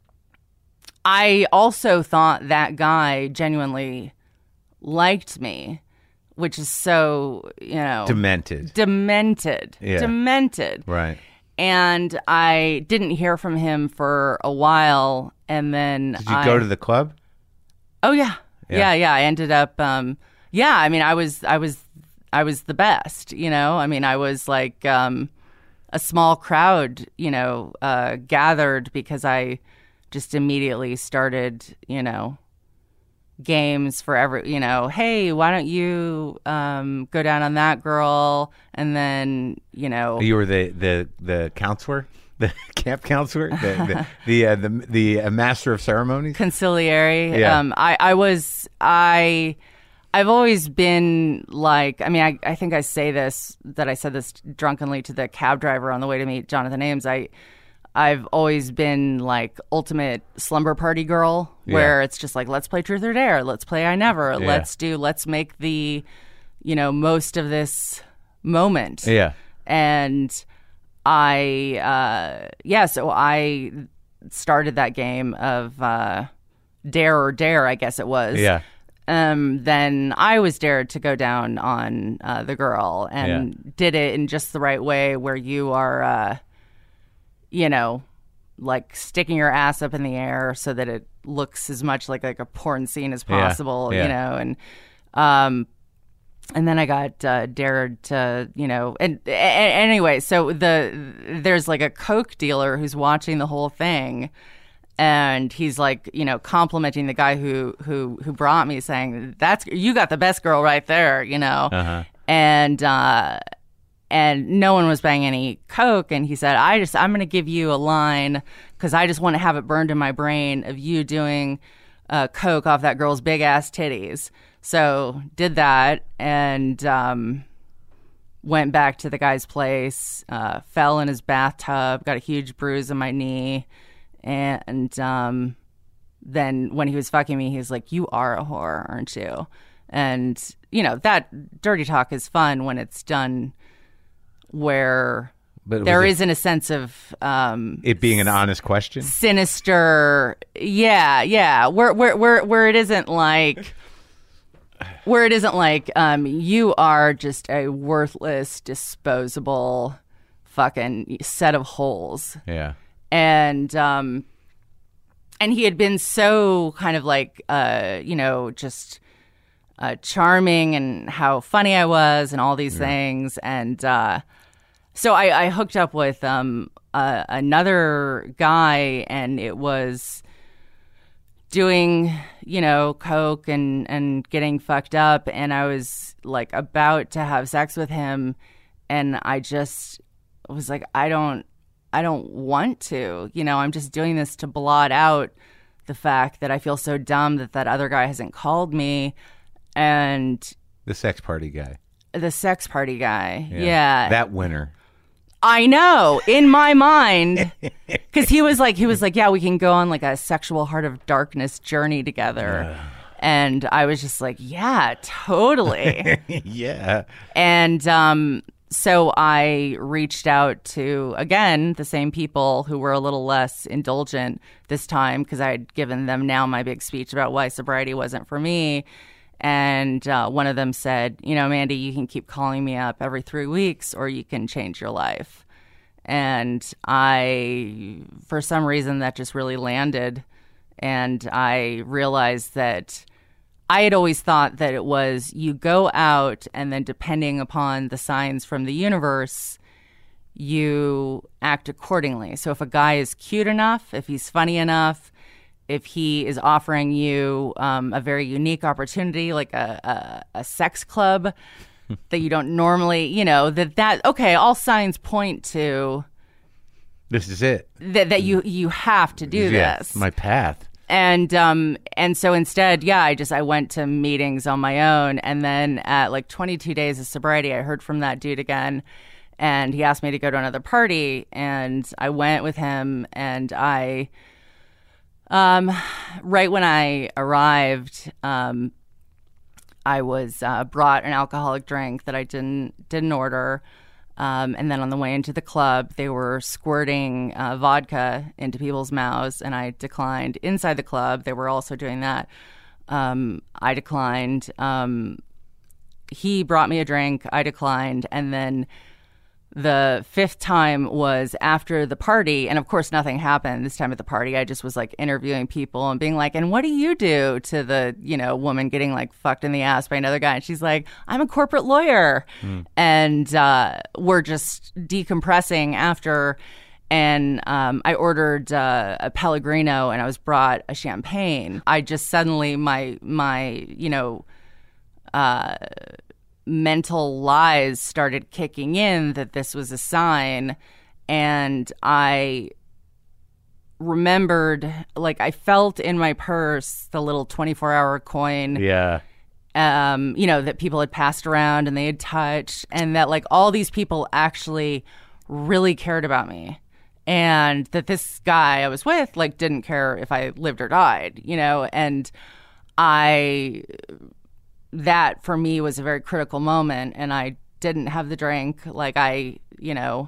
I also thought that guy genuinely liked me, which is so, you know. Demented. Demented. Yeah. Demented. Right. And I didn't hear from him for a while. And then Did you I, go to the club? Oh, yeah. Yeah. Yeah, yeah. I ended up. Um, Yeah, I mean, I was, I was, I was the best. You know, I mean, I was like um, a small crowd, you know, uh, gathered because I just immediately started, you know, games for every, you know, hey, why don't you um, go down on that girl, and then, you know, You were the the the counselor, the camp counselor, the the the, uh, the, the uh, master of ceremonies. conciliary. Yeah. Um, I, I was, I. I've always been like, I mean, I, I think I say this, that I said this drunkenly to the cab driver on the way to meet Jonathan Ames. I, I've always been like ultimate slumber party girl, where Yeah. it's just like, let's play truth or dare. Let's play I never. Yeah. Let's do, let's make the, you know, most of this moment. Yeah. And I, uh, yeah, so I started that game of uh, dare or dare, I guess it was. Yeah. Um, then I was dared to go down on uh, the girl, and Yeah. did it in just the right way, where you are, uh, you know, like sticking your ass up in the air so that it looks as much like like a porn scene as Yeah. possible, Yeah. you know, and Um, and then I got uh, dared to, you know, and, and anyway, so the there's like a coke dealer who's watching the whole thing, and he's like, you know, complimenting the guy who who who brought me, saying, "That's you got the best girl right there," you know, Uh-huh. and uh, and no one was buying any coke, and he said, "I just I'm going to give you a line because I just want to have it burned in my brain of you doing uh, coke off that girl's big ass titties." So did that and um, went back to the guy's place, uh, fell in his bathtub, got a huge bruise on my knee. And um, then when he was fucking me, he was like, "You are a whore, aren't you?" And, you know, that dirty talk is fun when it's done where But there was it- isn't a sense of um, It being an honest question? sinister. Yeah, yeah. Where, where, where, where it isn't like... Where it isn't like, um, you are just a worthless, disposable fucking set of holes. Yeah. And um, and he had been so kind of like, uh, you know, just uh, charming and how funny I was and all these yeah. things. And uh, so I, I hooked up with um, uh, another guy, and it was... doing, you know, coke and, and getting fucked up. And I was like about to have sex with him. And I just was like, I don't, I don't want to, you know, I'm just doing this to blot out the fact that I feel so dumb that that other guy hasn't called me. And the sex party guy, the sex party guy. Yeah. yeah. That winner. I know, in my mind, because he was like, he was like, yeah, we can go on like a sexual Heart of Darkness journey together. Yeah. And I was just like, yeah, totally. yeah. And um, so I reached out to, again, the same people who were a little less indulgent this time, because I had given them now my big speech about why sobriety wasn't for me. And uh, one of them said, you know, Mandy, you can keep calling me up every three weeks or you can change your life. And I, for some reason, that just really landed. And I realized that I had always thought that it was you go out and then depending upon the signs from the universe, you act accordingly. So if a guy is cute enough, if he's funny enough, if he is offering you um, a very unique opportunity, like a, a, a sex club that you don't normally, you know, that, that, okay, all signs point to... This is it. That, that you, you have to do yeah, this. My path. And um, and so instead, yeah, I just, I went to meetings on my own. And then at like twenty-two days of sobriety, I heard from that dude again. And he asked me to go to another party. And I went with him and I... Um, right when I arrived, um, I was uh, brought an alcoholic drink that I didn't didn't order, um, and then on the way into the club, they were squirting uh, vodka into people's mouths, and I declined. Inside the club, they were also doing that. Um, I declined. Um, he brought me a drink. I declined, and then the fifth time was after the party, and of course nothing happened this time at the party. I just was like interviewing people and being like, and what do you do to the, you know, woman getting like fucked in the ass by another guy? And she's like, I'm a corporate lawyer. Mm. And uh, we're just decompressing after, and um, I ordered uh, a Pellegrino and I was brought a champagne. I just suddenly, my, my, you know, uh, mental lies started kicking in that this was a sign. And I remembered, like, I felt in my purse the little twenty-four hour coin. Yeah. Um, you know, that people had passed around and they had touched, and that like all these people actually really cared about me. And that this guy I was with, like, didn't care if I lived or died, you know, and I... that for me was a very critical moment, and I didn't have the drink. Like I, you know,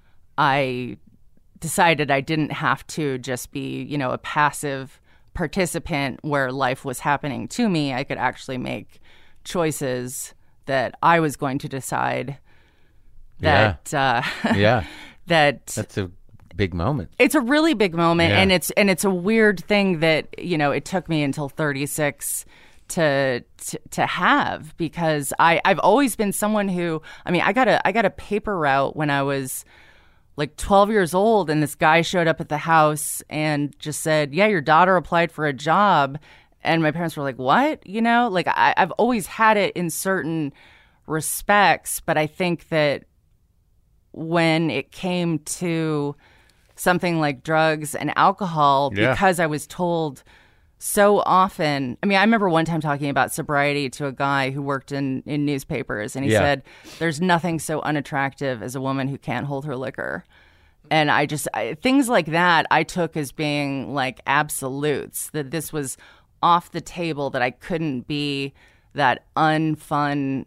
I decided I didn't have to just be, you know, a passive participant where life was happening to me. I could actually make choices that I was going to decide that, yeah. uh, yeah. that that's a big moment. It's a really big moment. Yeah. And it's, and it's a weird thing that, you know, it took me until thirty-six to, to to have, because I I've always been someone who, I mean, I got a I got a paper route when I was like twelve years old, and this guy showed up at the house and just said, "Yeah, your daughter applied for a job." And my parents were like, "What?" You know, like I, I've always had it in certain respects, but I think that when it came to something like drugs and alcohol, Yeah. because I was told so often. I mean, I remember one time talking about sobriety to a guy who worked in, in newspapers, and he Yeah. said, "There's nothing so unattractive as a woman who can't hold her liquor." And I just, I, things like that I took as being like absolutes, that this was off the table, that I couldn't be that unfun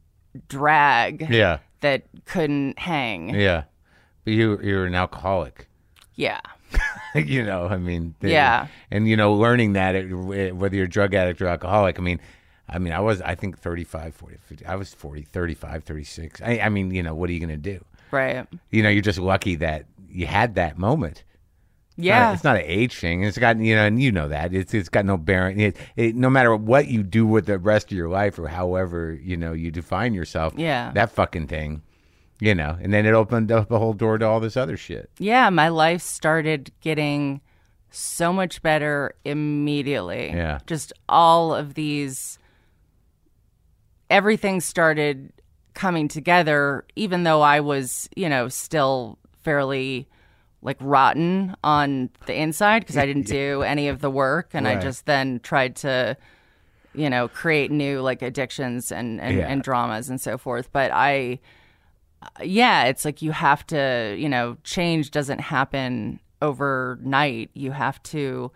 drag Yeah. that couldn't hang. Yeah. But you, you're an alcoholic. Yeah. You know, I mean, they- Yeah. and you know, learning that it, whether you're a drug addict or alcoholic, I mean, I mean, I was, I think thirty-five, forty, fifty, I was forty, thirty-five, thirty-six. I, I mean, you know, what are you going to do? Right. You know, you're just lucky that you had that moment. It's Yeah. not, it's not an age thing. It's got, you know, and you know that it's it's got no bearing. It, it, no matter what you do with the rest of your life or however you know you define yourself, Yeah. that fucking thing, you know, and then it opened up a whole door to all this other shit. Yeah, my life started getting so much better immediately. Yeah. Just all of these, everything started coming together, even though I was, you know, still fairly like rotten on the inside because I didn't do any of the work. And Right. I just then tried to, you know, create new like addictions and, and, Yeah. and dramas and so forth. But I, yeah, it's like you have to, you know, change doesn't happen overnight. You have to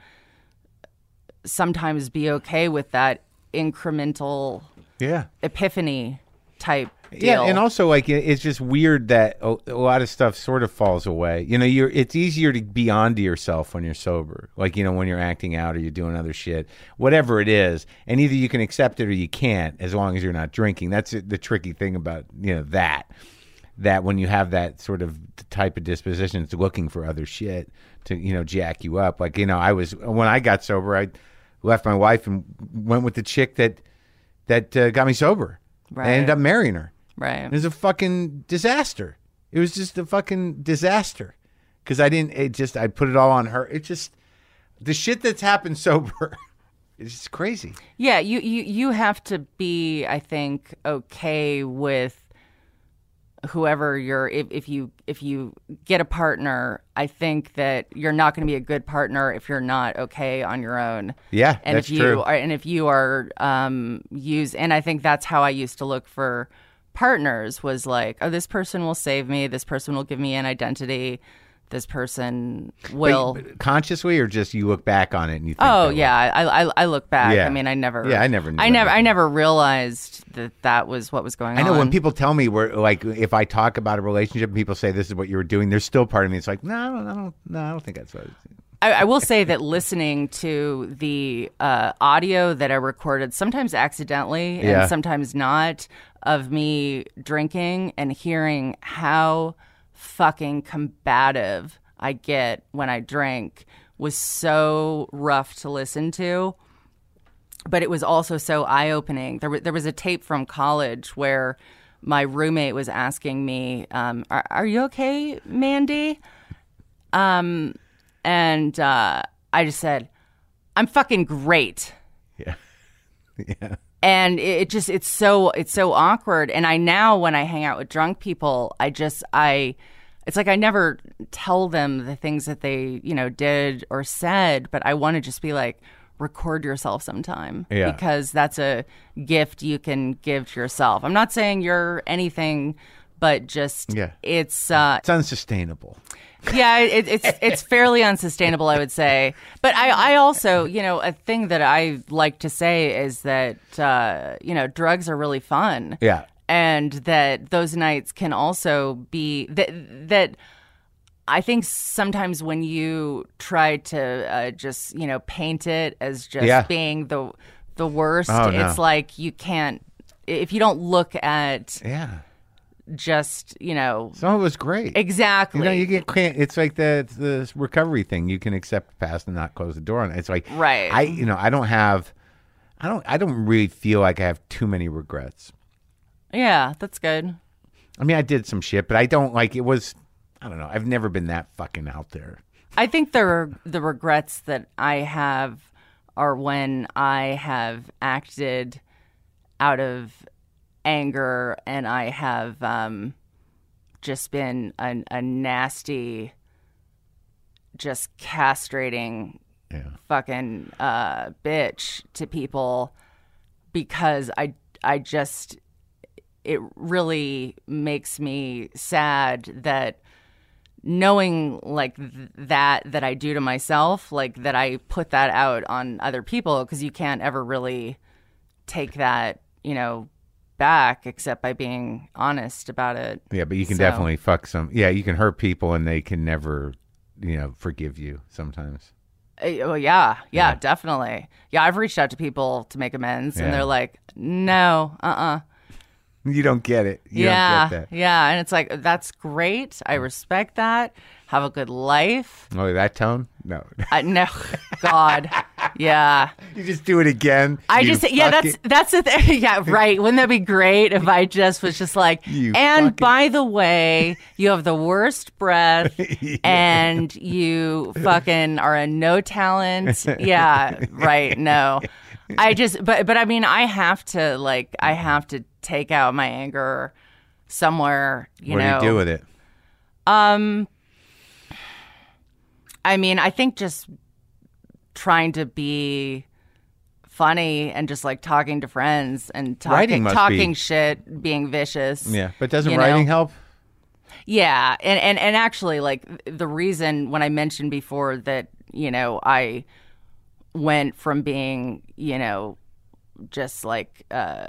sometimes be okay with that incremental Yeah. epiphany type deal. Yeah, and also like it- it's just weird that a, a lot of stuff sort of falls away. You know, you're it's easier to be onto yourself when you're sober. Like, you know, when you're acting out or you're doing other shit, whatever it is, and either you can accept it or you can't, as long as you're not drinking. That's the tricky thing about, you know, that that when you have that sort of type of disposition, it's looking for other shit to, you know, jack you up. Like, you know, I was when I got sober, I left my wife and went with the chick that that uh, got me sober. Right. I ended up marrying her. Right. It was a fucking disaster. It was just a fucking disaster because I didn't. It just I put it all on her. It just the shit that's happened sober. It's just crazy. Yeah, you, you, you have to be, I think, okay with whoever you're. If, if you if you get a partner, I think that you're not going to be a good partner if you're not okay on your own. Yeah, and that's if you true. Are, and if you are um use, and I think that's how I used to look for partners, was like, oh, this person will save me. This person will give me an identity. This person will. But consciously, or just you look back on it and you think, Oh that yeah, I, I I look back. Yeah. I mean, I never. Yeah, I never knew I never. that. I never realized that that was what was going I on. know when people tell me where, like, if I talk about a relationship and people say this is what you were doing, there's still part of me. It's like, no, I don't, I don't, no, I don't think that's what. It's, I, I will say that listening to the uh, audio that I recorded, sometimes accidentally and Yeah. sometimes not, of me drinking and hearing how fucking combative I get when I drink was so rough to listen to. But it was also so eye-opening. There, w- there was a tape from college where my roommate was asking me, um, are, are you okay, Mandy? Um, and uh, I just said, I'm fucking great. yeah, yeah, And it, it just, it's so, it's so awkward. And I now, when I hang out with drunk people, I just, I, it's like I never tell them the things that they, you know, did or said, but I want to just be like, record yourself sometime. Yeah. Because that's a gift you can give to yourself. I'm not saying you're anything, but just, Yeah. it's, uh, it's unsustainable. yeah, it, it's it's fairly unsustainable, I would say. But I, I also, you know, a thing that I like to say is that, uh, you know, drugs are really fun. Yeah. And that those nights can also be that that I think sometimes when you try to uh, just, you know, paint it as just Yeah. being the the worst, Oh, no. it's like you can't, if you don't look at Yeah, just, you know, some of it was great. exactly. You know, you get can't. It's like the the recovery thing. You can accept the past and not close the door on it. It's like Right. I, you know, I don't have. I don't. I don't really feel like I have too many regrets. Yeah, that's good. I mean, I did some shit, but I don't like it was. I don't know. I've never been that fucking out there. I think the the regrets that I have are when I have acted out of anger and I have um, just been a, a nasty, just castrating yeah. fucking uh, bitch to people because I I just it really makes me sad that. Knowing like th- that that I do to myself, like that I put that out on other people because you can't ever really take that, you know, back except by being honest about it. Yeah, but you can So- definitely fuck some. Yeah, you can hurt people and they can never, you know, forgive you sometimes. Uh, oh yeah, yeah, Yeah. definitely. Yeah, I've reached out to people to make amends, Yeah. and they're like, "No, uh, uh You don't get it. You yeah, don't get that. yeah." And it's like, that's great. I respect that. Have a good life. Oh, that tone? No. I, no, God, yeah. You just do it again. I you just yeah fucking- that's that's the thing. Yeah, right. Wouldn't that be great if I just was just like, You and fucking- by the way, you have the worst breath Yeah. and you fucking are a no talent. Yeah, right. No. I just but but I mean I have to like I have to take out my anger somewhere, you What know. do you do with it? Um I mean, I think just trying to be funny and just like talking to friends and Writing talking must talking be- shit, being vicious. Yeah, but doesn't you know? writing help? Yeah, and, and and actually, like the reason when I mentioned before that, you know, I went from being, you know, just like a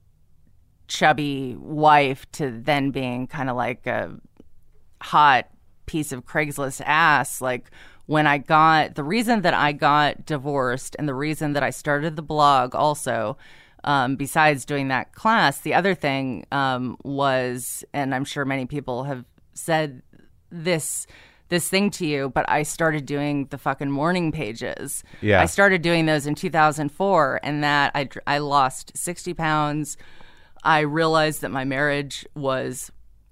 chubby wife to then being kind of like a hot piece of Craigslist ass, like when I got the reason that I got divorced and the reason that I started the blog also, um, besides doing that class, the other thing um, was, and I'm sure many people have said this this thing to you, but I started doing the fucking morning pages. Yeah. I started doing those in two thousand four, and that I, I lost sixty pounds. I realized that my marriage was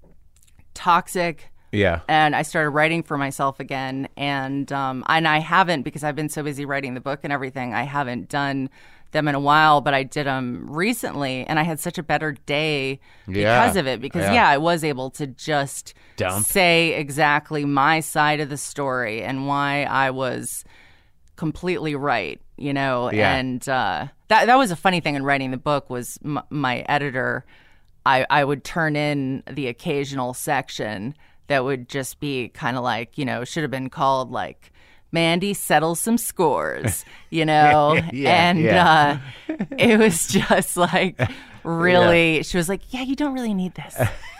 toxic. Yeah. And I started writing for myself again, and um, and I haven't, because I've been so busy writing the book and everything, I haven't done them in a while, but I did them recently, and I had such a better day Yeah. because of it. Because Yeah. yeah. I was able to just Dump. say exactly my side of the story and why I was completely right, you know. Yeah. And uh, that that was a funny thing in writing the book was m- my editor. I I would turn in the occasional section that would just be kind of like, you know, should have been called like Mandy settles some scores, you know. Yeah, and yeah. Uh, it was just like really, she was like, yeah, you don't really need this.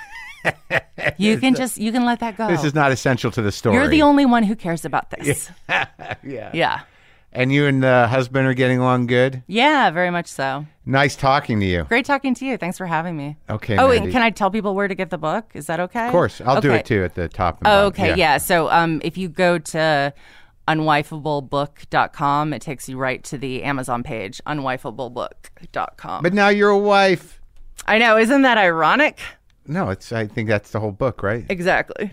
You can just, you can let that go. This is not essential to the story. You're the only one who cares about this. yeah. Yeah. And you and the husband are getting along good? Yeah, very much so. Nice talking to you. Great talking to you. Thanks for having me. Okay, Oh, Mandy. and can I tell people where to get the book? Is that okay? Of course. I'll do Okay. it too at the top. And Oh, bottom. okay. Yeah. So um, if you go to unwifable book dot com, it takes you right to the Amazon page, unwifable book dot com. But now you're a wife. I know. Isn't that ironic? No, it's. I think that's the whole book, right? Exactly.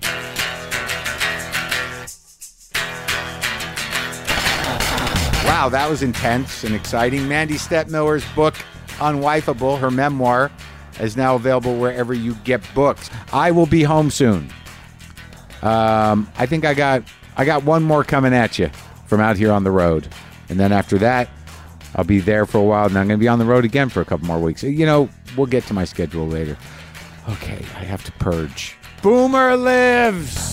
Wow, that was intense and exciting. Mandy Stettmiller's book, Unwifable, her memoir, is now available wherever you get books. I will be home soon. Um, I think I got I got one more coming at you from out here on the road. And then after that, I'll be there for a while, and I'm going to be on the road again for a couple more weeks. You know, we'll get to my schedule later. Okay, I have to purge. Boomer lives!